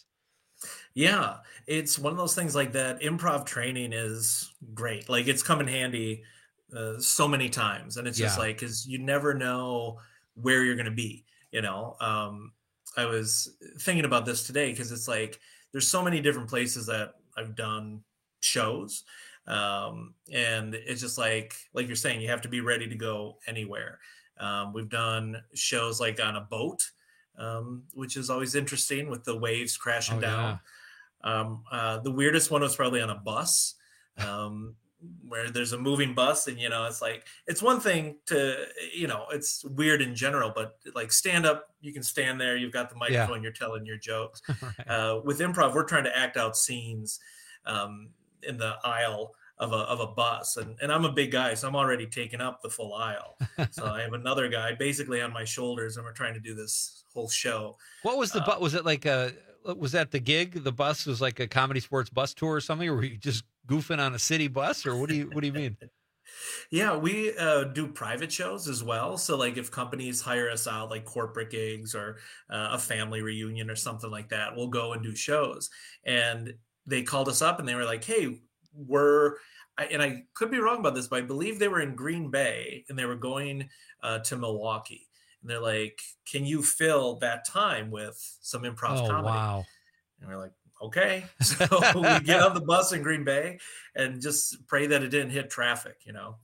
Yeah, it's one of those things like that. Improv training is great. Like, it's come in handy Uh, so many times, and it's just Yeah. like, because you never know where you're going to be, you know. um I was thinking about this today because it's like there's so many different places that I've done shows, um, and it's just like like you're saying, you have to be ready to go anywhere. Um, we've done shows like on a boat, um, which is always interesting with the waves crashing Oh, down. Um, uh, the weirdest one was probably on a bus. Um, where there's a moving bus, and you know it's like it's one thing to you know it's weird in general, but like stand up, you can stand there, you've got the microphone, Yeah. you're telling your jokes. Right. Uh, with improv, we're trying to act out scenes um, in the aisle of a of a bus, and and I'm a big guy, so I'm already taking up the full aisle. So I have another guy basically on my shoulders, and we're trying to do this whole show. What was the Uh, bu- was it like a was that the gig? The bus was like a Comedy Sports bus tour or something, or were you just goofing on a city bus, or what do you what do you mean? Yeah, we uh, do private shows as well. So, like, if companies hire us out, like corporate gigs or uh, a family reunion or something like that, we'll go and do shows. And they called us up and they were like, "Hey, we're," I, and I could be wrong about this, but I believe they were in Green Bay and they were going uh, to Milwaukee. And they're like, "Can you fill that time with some improv Oh, comedy?" wow. And we're like, okay. So we get on the bus in Green Bay and just pray that it didn't hit traffic, you know?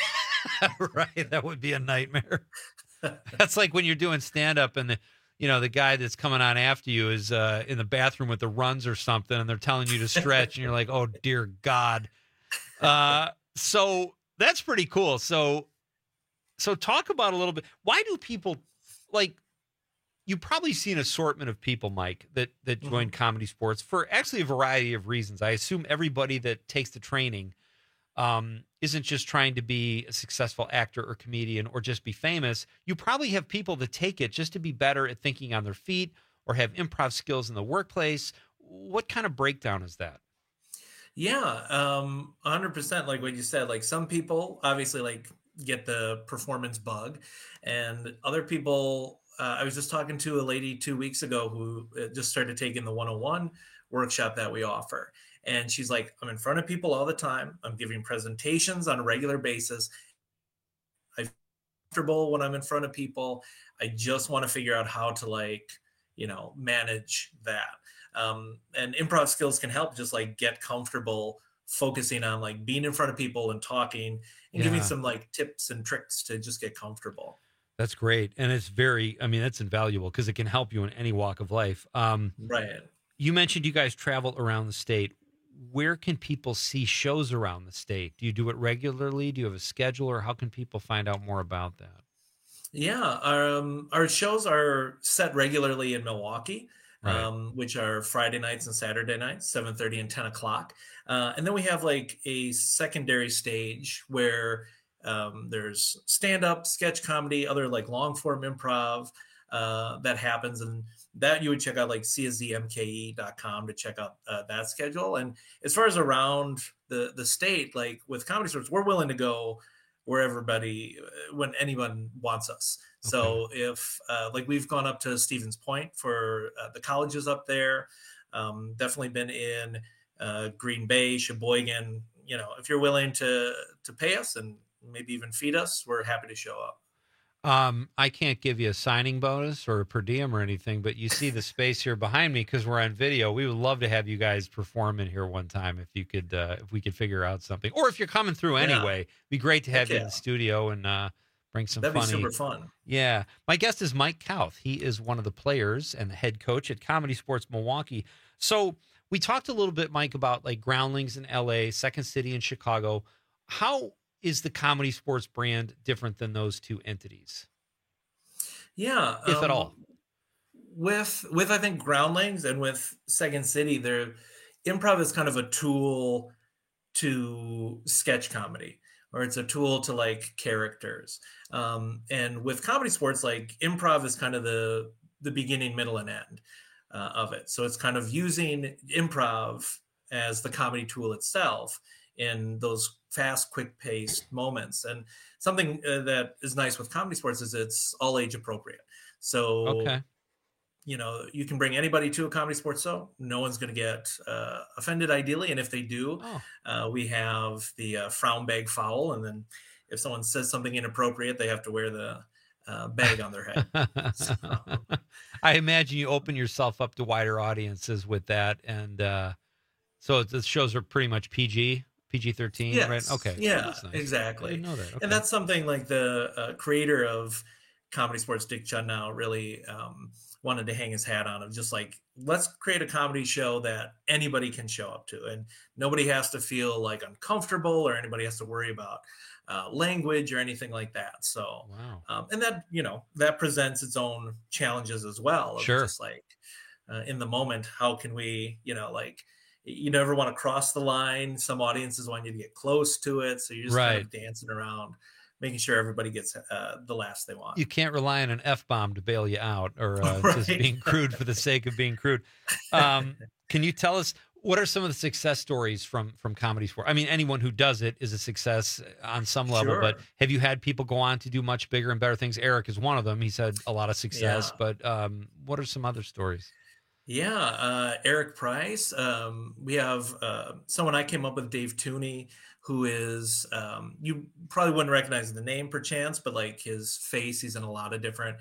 Right. That would be a nightmare. That's like when you're doing stand up and the, you know, the guy that's coming on after you is uh, in the bathroom with the runs or something, and they're telling you to stretch, and you're like, oh, dear God. Uh, so that's pretty cool. So, so talk about a little bit. Why do people like, you've probably seen an assortment of people, Mike, that, that join Mhm. Comedy Sports for actually a variety of reasons. I assume everybody that takes the training um, isn't just trying to be a successful actor or comedian or just be famous. You probably have people that take it just to be better at thinking on their feet or have improv skills in the workplace. What kind of breakdown is that? Yeah, um, one hundred percent. Like what you said, like some people obviously like get the performance bug, and other people, uh, I was just talking to a lady two weeks ago who uh, just started taking the one oh one workshop that we offer. And she's like, I'm in front of people all the time. I'm giving presentations on a regular basis. I'm comfortable when I'm in front of people. I just want to figure out how to like, you know, manage that. Um, and improv skills can help just like get comfortable focusing on like being in front of people and talking and giving Yeah. some like tips and tricks to just get comfortable. That's great. And it's very, I mean, that's invaluable because it can help you in any walk of life. Um, Right. You mentioned you guys travel around the state. Where can people see shows around the state? Do you do it regularly? Do you have a schedule, or how can people find out more about that? Yeah, um, our shows are set regularly in Milwaukee, Right. um, which are Friday nights and Saturday nights, seven thirty and ten o'clock. Uh, and then we have like a secondary stage where um, there's stand-up, sketch comedy, other like long-form improv uh, that happens. And that you would check out like C S Z M K E dot com to check out uh, that schedule. And as far as around the, the state, like with Comedy Sports, we're willing to go where everybody, when anyone wants us. So if uh, like we've gone up to Stevens Point for uh, the colleges up there, um, definitely been in uh, Green Bay, Sheboygan. You know, if you're willing to to pay us and maybe even feed us, we're happy to show up. Um, I can't give you a signing bonus or a per diem or anything, but you see the space here behind me because we're on video. We would love to have you guys perform in here one time if you could, uh, if we could figure out something, or if you're coming through Yeah. anyway. It'd be great to have Heck you in yeah. the studio and uh, bring some That'd be funny. super fun. Yeah, my guest is Mike Kauth. He is one of the players and the head coach at Comedy Sports Milwaukee. So we talked a little bit, Mike, about like Groundlings in L A, Second City in Chicago. How is the Comedy Sports brand different than those two entities? Yeah, If at all. With with I think Groundlings and with Second City, their improv is kind of a tool to sketch comedy, or it's a tool to like characters. Um, and with Comedy Sports, like improv is kind of the the beginning, middle, and end uh, of it. So it's kind of using improv as the comedy tool itself in those fast, quick-paced moments. And something uh, that is nice with Comedy Sports is it's all age appropriate. So, Okay. you know, you can bring anybody to a Comedy Sports show. No one's going to get uh, offended, ideally. And if they do, Oh. uh, we have the uh, frown bag foul. And then if someone says something inappropriate, they have to wear the uh, bag on their head. So, I imagine you open yourself up to wider audiences with that, and uh, so the shows are pretty much P G, P G thirteen, yes. right? Okay, yeah, that's nice. exactly. I didn't know that. Okay. And that's something like the uh, creator of Comedy Sports, Dick Chudnow, really um, wanted to hang his hat on, of just like, let's create a comedy show that anybody can show up to, and nobody has to feel like uncomfortable, or anybody has to worry about uh, language or anything like that. So, wow. um, and that, you know, that presents its own challenges as well. Of Sure. Just like uh, in the moment, how can we, you know, like, you never want to cross the line. Some audiences want you to get close to it. So you're just kind Right. of dancing around, making sure everybody gets uh, the laughs they want. You can't rely on an F-bomb to bail you out, or uh, Right. just being crude for the sake of being crude. Um, can you tell us, what are some of the success stories from from Comedy Sport? I mean, anyone who does it is a success on some level, Sure. but have you had people go on to do much bigger and better things? Eric is one of them. He's had a lot of success, Yeah. but um, what are some other stories? Yeah, uh, Eric Price. Um, we have uh, someone I came up with, Dave Tooney, who is, um, you probably wouldn't recognize the name perchance, but like his face, he's in a lot of different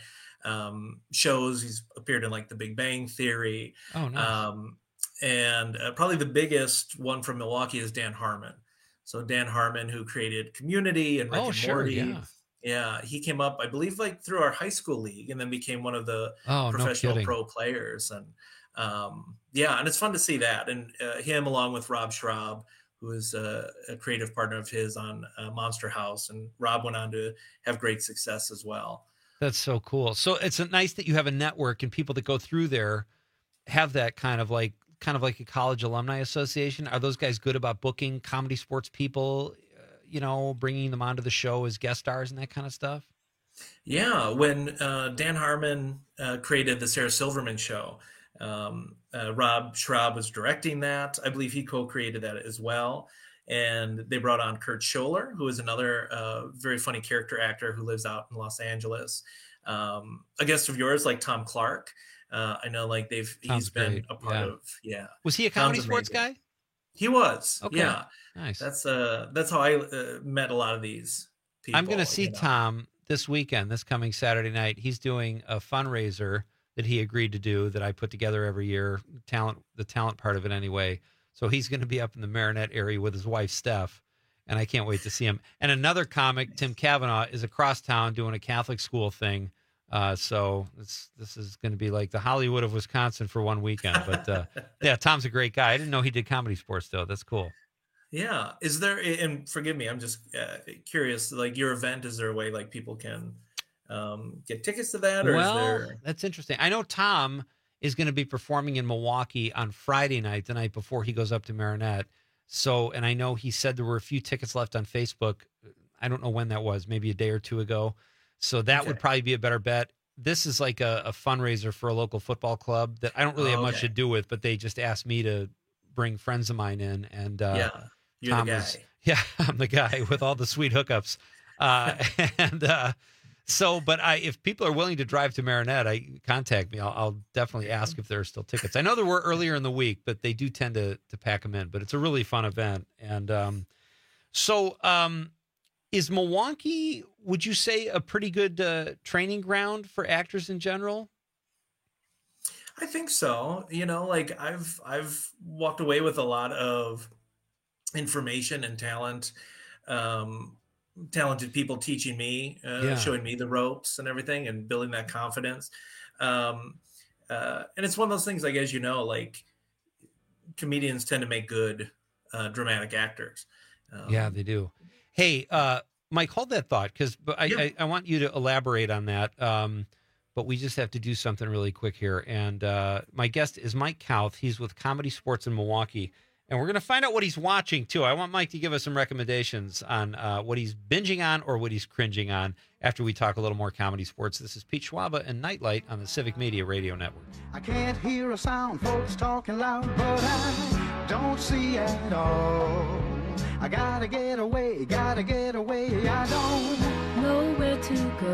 um, shows. He's appeared in like The Big Bang Theory. Oh, nice. Um, and uh, probably the biggest one from Milwaukee is Dan Harmon. So Dan Harmon, who created Community and Rick Oh, and sure, Morty. yeah. Yeah, he came up, I believe, like through our high school league, and then became one of the Oh, no professional kidding. pro players. And um, yeah, and it's fun to see that. And uh, him, along with Rob Schraub, who is a, a creative partner of his on uh, Monster House, and Rob went on to have great success as well. That's so cool. So it's nice that you have a network, and people that go through there have that kind of like, kind of like a college alumni association. Are those guys good about booking comedy sports people, uh, you know, bringing them onto the show as guest stars and that kind of stuff? Yeah, when uh, Dan Harmon uh, created the Sarah Silverman show, um, uh, Rob Schraub was directing that. I believe he co-created that as well. And they brought on Kurt Scholler, who is another uh, very funny character actor who lives out in Los Angeles. Um, a guest of yours, like Tom Clark. Uh, I know, like they've Tom's he's been great, a part yeah. of. Yeah, Was he a comedy Tom's sports amazing. guy? He was. Okay, Yeah, nice. That's uh, that's how I uh, met a lot of these people. I'm going to see you know. Tom this weekend, this coming Saturday night. He's doing a fundraiser that he agreed to do that I put together every year, talent, the talent part of it anyway. So he's going to be up in the Marinette area with his wife, Steph, and I can't wait to see him. And another comic, Tim Kavanaugh, is across town doing a Catholic school thing. Uh, so it's, this is going to be like the Hollywood of Wisconsin for one weekend. But uh, yeah, Tom's a great guy. I didn't know he did comedy sports, though. That's cool. Yeah. Is there, and forgive me, I'm just uh, curious, like your event, is there a way like people can um, get tickets to that? Or Well, is there... that's interesting. I know Tom is going to be performing in Milwaukee on Friday night, the night before he goes up to Marinette. So, and I know he said there were a few tickets left on Facebook. I don't know when that was, maybe a day or two ago. So that Okay. would probably be a better bet. This is like a, a fundraiser for a local football club that I don't really have Oh, much okay. to do with, but they just asked me to bring friends of mine in. And uh, Yeah, you're Tom the guy. is- yeah, I'm the guy with all the sweet hookups. Uh, and uh, so, but I, if people are willing to drive to Marinette, I contact me. I'll, I'll definitely ask if there are still tickets. I know there were earlier in the week, but they do tend to to pack them in. But it's a really fun event. And um, so, um, is Milwaukee, would you say, a pretty good uh, training ground for actors in general? I think so. You know, like I've I've walked away with a lot of information and talent, um, talented people teaching me, uh, Yeah. showing me the ropes and everything, and building that confidence. Um, uh, and it's one of those things, like as you know, like comedians tend to make good uh, dramatic actors. Um, Yeah, they do. Hey, uh, Mike, hold that thought, because I, Yeah. I, I want you to elaborate on that. Um, but we just have to do something really quick here. And uh, my guest is Mike Kauth. He's with Comedy Sports in Milwaukee. And we're going to find out what he's watching, too. I want Mike to give us some recommendations on uh, what he's binging on or what he's cringing on after we talk a little more comedy sports. This is Pete Schwaba and Nightlight on the Civic Media Radio Network. I can't hear a sound, folks talking loud, but I don't see at all. I gotta get away, gotta get away, I don't know where to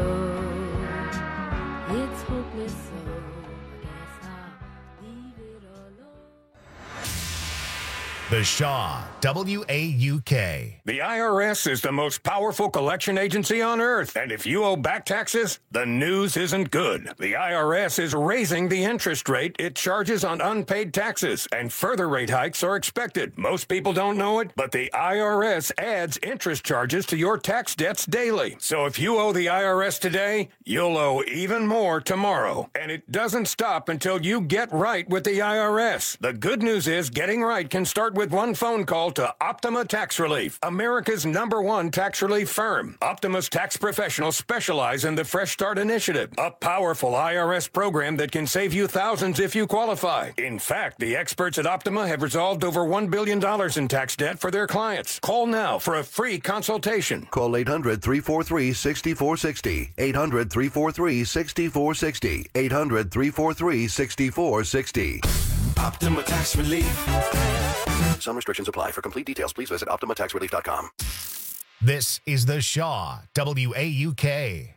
go. It's hopeless, so I guess I'll leave it alone. The Shaw W A U K. The I R S is the most powerful collection agency on earth, and if you owe back taxes, the news isn't good. The I R S is raising the interest rate it charges on unpaid taxes, and further rate hikes are expected. Most people don't know it, but the I R S adds interest charges to your tax debts daily. So if you owe the I R S today, you'll owe even more tomorrow. And it doesn't stop until you get right with the I R S. The good news is getting right can start with one phone call to Optima Tax Relief, America's number one tax relief firm. Optima's tax professionals specialize in the Fresh Start Initiative, a powerful I R S program that can save you thousands if you qualify. In fact, the experts at Optima have resolved over one billion dollars in tax debt for their clients. Call now for a free consultation. Call eight hundred, three four three, six four six zero. eight hundred, three four three, six four six zero. eight hundred, three four three, six four six zero. Optima Tax Relief. Some restrictions apply. For complete details, please visit optima tax relief dot com. This is The Shaw, W A U K.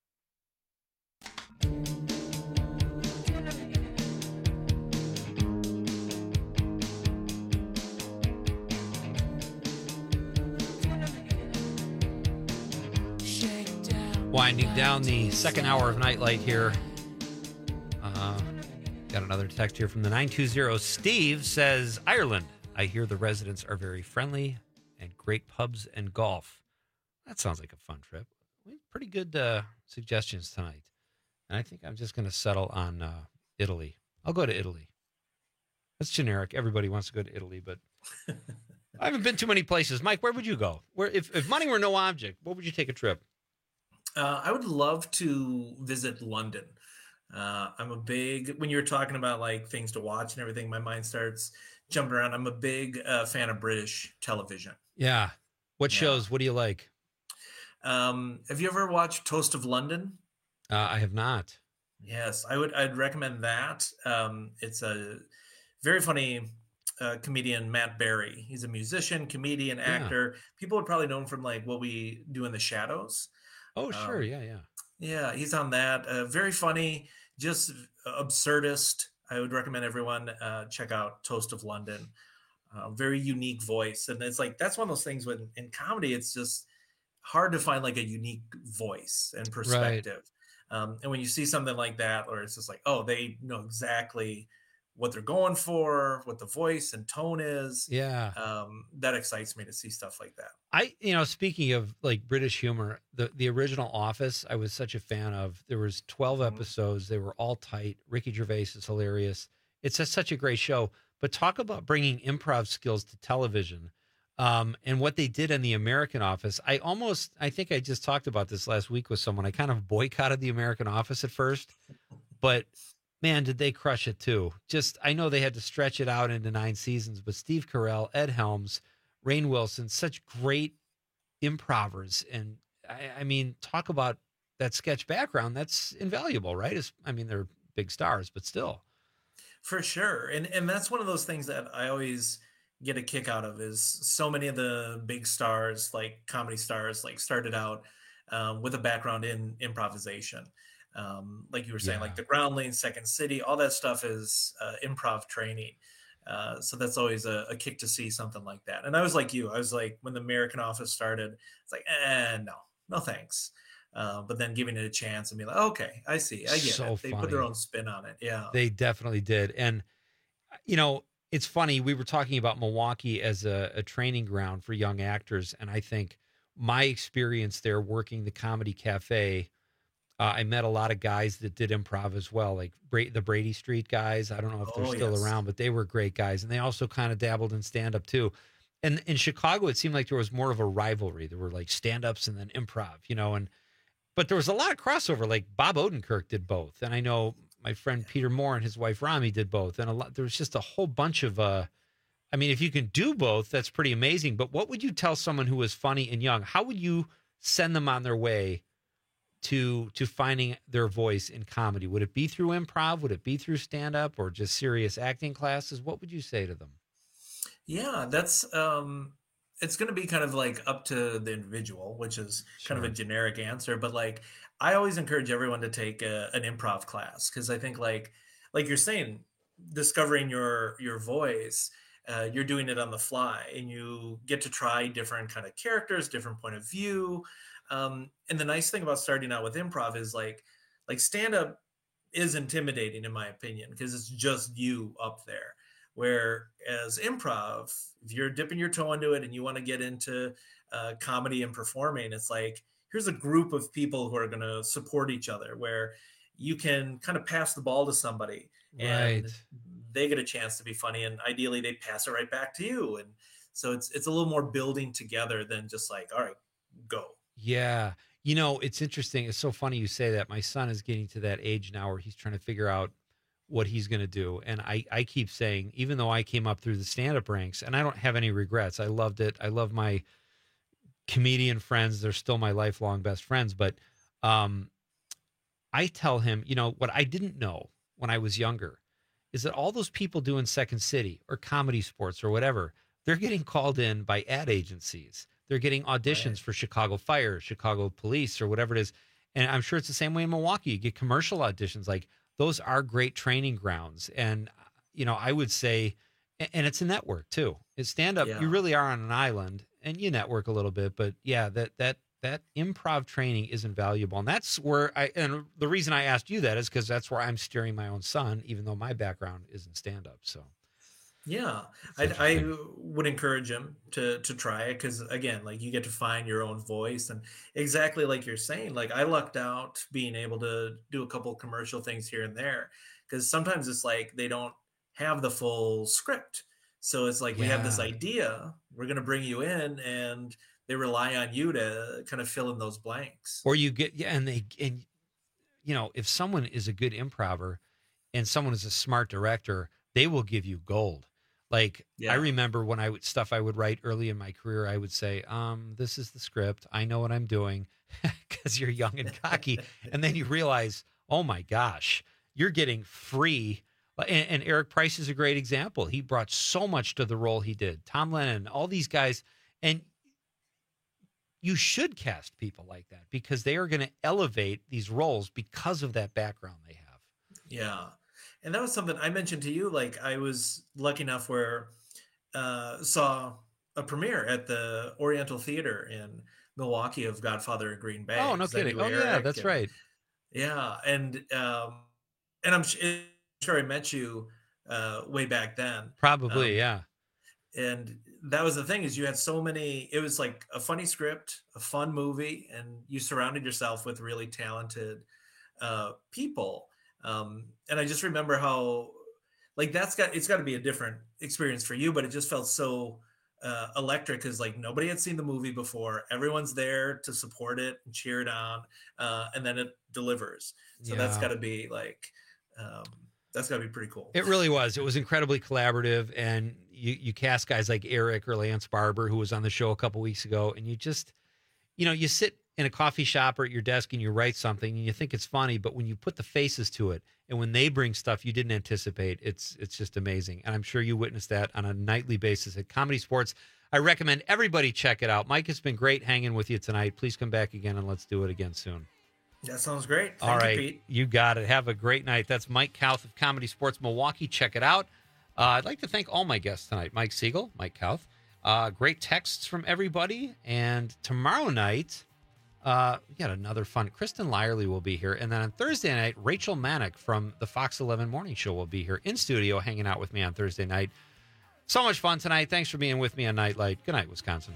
Winding down the second hour of Nightlight here. Uh, got another text here from the nine two zero. Steve says, Ireland. I hear the residents are very friendly and great pubs and golf. That sounds like a fun trip. Pretty good uh, suggestions tonight. And I think I'm just going to settle on uh, Italy. I'll go to Italy. That's generic. Everybody wants to go to Italy, but I haven't been too many places. Mike, where would you go? Where, if, if money were no object, where would you take a trip? Uh, I would love to visit London. Uh, I'm a big, when you're talking about like things to watch and everything, my mind starts jumping around. I'm a big uh, fan of British television. Yeah. What Yeah. shows? What do you like? Um, have you ever watched Toast of London? Uh, I have not. Yes, I would. I'd recommend that. Um, it's a very funny uh, comedian, Matt Berry. He's a musician, comedian, actor. People would probably know him from like What We Do in the Shadows. Oh, sure. Um, Yeah, yeah. Yeah, he's on that. Uh, very funny, just absurdist. I would recommend everyone uh, check out Toast of London. Uh, very unique voice, and it's like that's one of those things when in comedy, it's just hard to find like a unique voice and perspective. Um, and when you see something like that, or it's just like, oh, they know exactly what they're going for, what the voice and tone is. Yeah. Um, that excites me to see stuff like that. I, you know, speaking of like British humor, the, the original Office, I was such a fan of. There was twelve episodes. They were all tight. Ricky Gervais is hilarious. It's a, such a great show. But talk about bringing improv skills to television. Um, and what they did in the American Office, I almost, I think I just talked about this last week with someone. I kind of boycotted the American Office at first, but man, did they crush it too. Just, I know they had to stretch it out into nine seasons, but Steve Carell, Ed Helms, Rainn Wilson, such great improvers. And I, I mean, talk about that sketch background. That's invaluable, right? It's, I mean, they're big stars, but still. For sure. And and that's one of those things that I always get a kick out of is so many of the big stars, like comedy stars, like started out um, with a background in improvisation. Um, like you were saying, Yeah. like the Groundlings, Second City, all that stuff is uh, improv training. Uh, so that's always a, a kick to see something like that. And I was like you, I was like, when the American Office started, it's like, eh, no, no thanks. Uh, but then giving it a chance and be like, okay, I see, I get So it. They put their funny. own spin on it. Yeah. They definitely did. And, you know, it's funny. We were talking about Milwaukee as a, a training ground for young actors. And I think my experience there working the Comedy Cafe, uh, I met a lot of guys that did improv as well, like Bra- the Brady Street guys. I don't know if they're Oh, still yes. around, but they were great guys. And they also kind of dabbled in stand-up too. And in Chicago, it seemed like there was more of a rivalry. There were like stand-ups and then improv, you know, and but there was a lot of crossover. Like Bob Odenkirk did both. And I know my friend Peter Moore and his wife Rami did both. And a lot, there was just a whole bunch of, uh, I mean, if you can do both, that's pretty amazing. But what would you tell someone who was funny and young? How would you send them on their way to, to finding their voice in comedy? Would it be through improv? Would it be through stand-up or just serious acting classes? What would you say to them? Yeah, that's um it's going to be kind of like up to the individual, which is kind of a generic answer, but like I always encourage everyone to take a, an improv class because I think like like you're saying discovering your your voice uh, you're doing it on the fly, and you get to try different kind of characters, different point of view. Um, and the nice thing about starting out with improv is like, like stand-up is intimidating in my opinion, because it's just you up there. Whereas improv, if you're dipping your toe into it and you want to get into uh, comedy and performing, it's like, here's a group of people who are going to support each other, where you can kind of pass the ball to somebody and Right. they get a chance to be funny, and ideally they pass it right back to you. And so it's it's a little more building together than just like, all right, go. Yeah. You know, it's interesting. It's so funny you say that. My son is getting to that age now where he's trying to figure out what he's going to do. And I, I keep saying, even though I came up through the stand-up ranks, and I don't have any regrets. I loved it. I love my comedian friends. They're still my lifelong best friends. But um, I tell him, you know, what I didn't know when I was younger is that all those people doing Second City or Comedy Sports or whatever, they're getting called in by ad agencies. They're getting auditions right. for Chicago Fire, Chicago Police, or whatever it is. And I'm sure it's the same way in Milwaukee. You get commercial auditions. Like, those are great training grounds. And, you know, I would say, and it's a network too. It's stand up. Yeah. You really are on an island and you network a little bit, but yeah, that, that, that improv training is invaluable. And that's where I, and the reason I asked you that is because that's where I'm steering my own son, even though my background is in stand up. So. Yeah, I, I would encourage him to to try it, because again, like, you get to find your own voice, and exactly like you're saying, like, I lucked out being able to do a couple commercial things here and there, because sometimes it's like they don't have the full script, so it's like we have this Yeah. idea, we're going to bring you in, and they rely on you to kind of fill in those blanks. Or you get, yeah, and they, and you know, if someone is a good improver and someone is a smart director, they will give you gold. Like, Yeah. I remember when I would stuff I would write early in my career, I would say, um, this is the script. I know what I'm doing, because you're young and cocky. And then you realize, oh my gosh, you're getting free. And, and Eric Price is a great example. He brought so much to the role he did. Tom Lennon, all these guys. And you should cast people like that, because they are going to elevate these roles because of that background they have. Yeah. And that was something I mentioned to you. Like, I was lucky enough where uh saw a premiere at the Oriental Theater in Milwaukee of Godfather of Green Bay. Oh, no 'cause I kidding. knew Oh, yeah, Eric, that's and- right. Yeah. And um and I'm sh- sure I met you uh way back then. Probably, Um, yeah. And that was the thing, is you had so many, it was like a funny script, a fun movie, and you surrounded yourself with really talented uh people. Um and I just remember how, like, that's got, it's got to be a different experience for you, but it just felt so uh electric, because like nobody had seen the movie before, everyone's there to support it and cheer it on, uh and then it delivers. So that's Yeah. got to be like um that's got to be pretty cool. It really was. It was incredibly collaborative, and you you cast guys like Eric or Lance Barber, who was on the show a couple weeks ago, and you just, you know, you sit in a coffee shop or at your desk and you write something and you think it's funny, but when you put the faces to it and when they bring stuff you didn't anticipate, it's it's just amazing. And I'm sure you witness that on a nightly basis at Comedy Sports. I recommend everybody check it out. Mike, it's been great hanging with you tonight. Please come back again and let's do it again soon. That sounds great. Thank All right, you, Pete. you got it. Have a great night. That's Mike Kauth of Comedy Sports Milwaukee. Check it out. Uh, I'd like to thank all my guests tonight. Mike Siegel, Mike Kauth. Uh, great texts from everybody. And tomorrow night, uh, we got another fun. Kristen Lyerly will be here. And then on Thursday night, Rachel Manick from the Fox eleven Morning Show will be here in studio hanging out with me on Thursday night. So much fun tonight. Thanks for being with me on Nightlight. Good night, Wisconsin.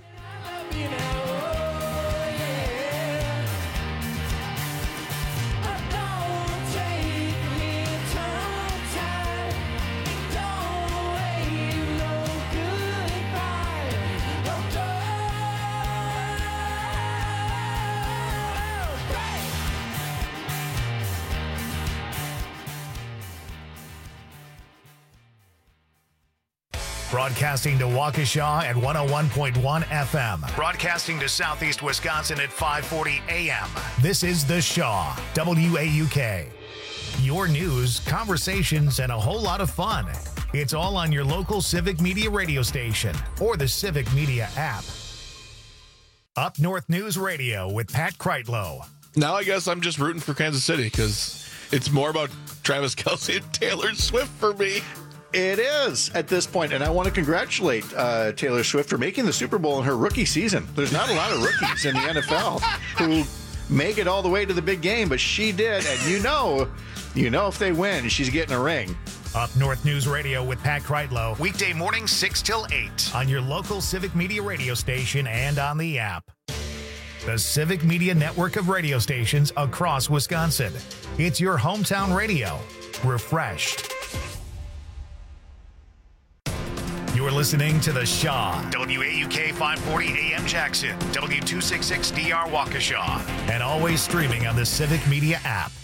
Broadcasting to Waukesha at one oh one point one F M. Broadcasting to Southeast Wisconsin at five forty A M. This is The Shaw, W A U K. Your news, conversations, and a whole lot of fun. It's all on your local Civic Media radio station or the Civic Media app. Up North News Radio with Pat Kreitlow. Now I guess I'm just rooting for Kansas City because it's more about Travis Kelce and Taylor Swift for me. It is at this point, and I want to congratulate uh, Taylor Swift for making the Super Bowl in her rookie season. There's not a lot of rookies in the N F L who make it all the way to the big game, but she did, and you know, you know if they win, she's getting a ring. Up North News Radio with Pat Kreitlow, weekday morning six till eight on your local Civic Media radio station and on the app. The Civic Media network of radio stations across Wisconsin. It's your hometown radio. Refreshed. You're listening to The Shaw, W A U K five forty A M Jackson, W two sixty-six D R Waukesha, and always streaming on the Civic Media app.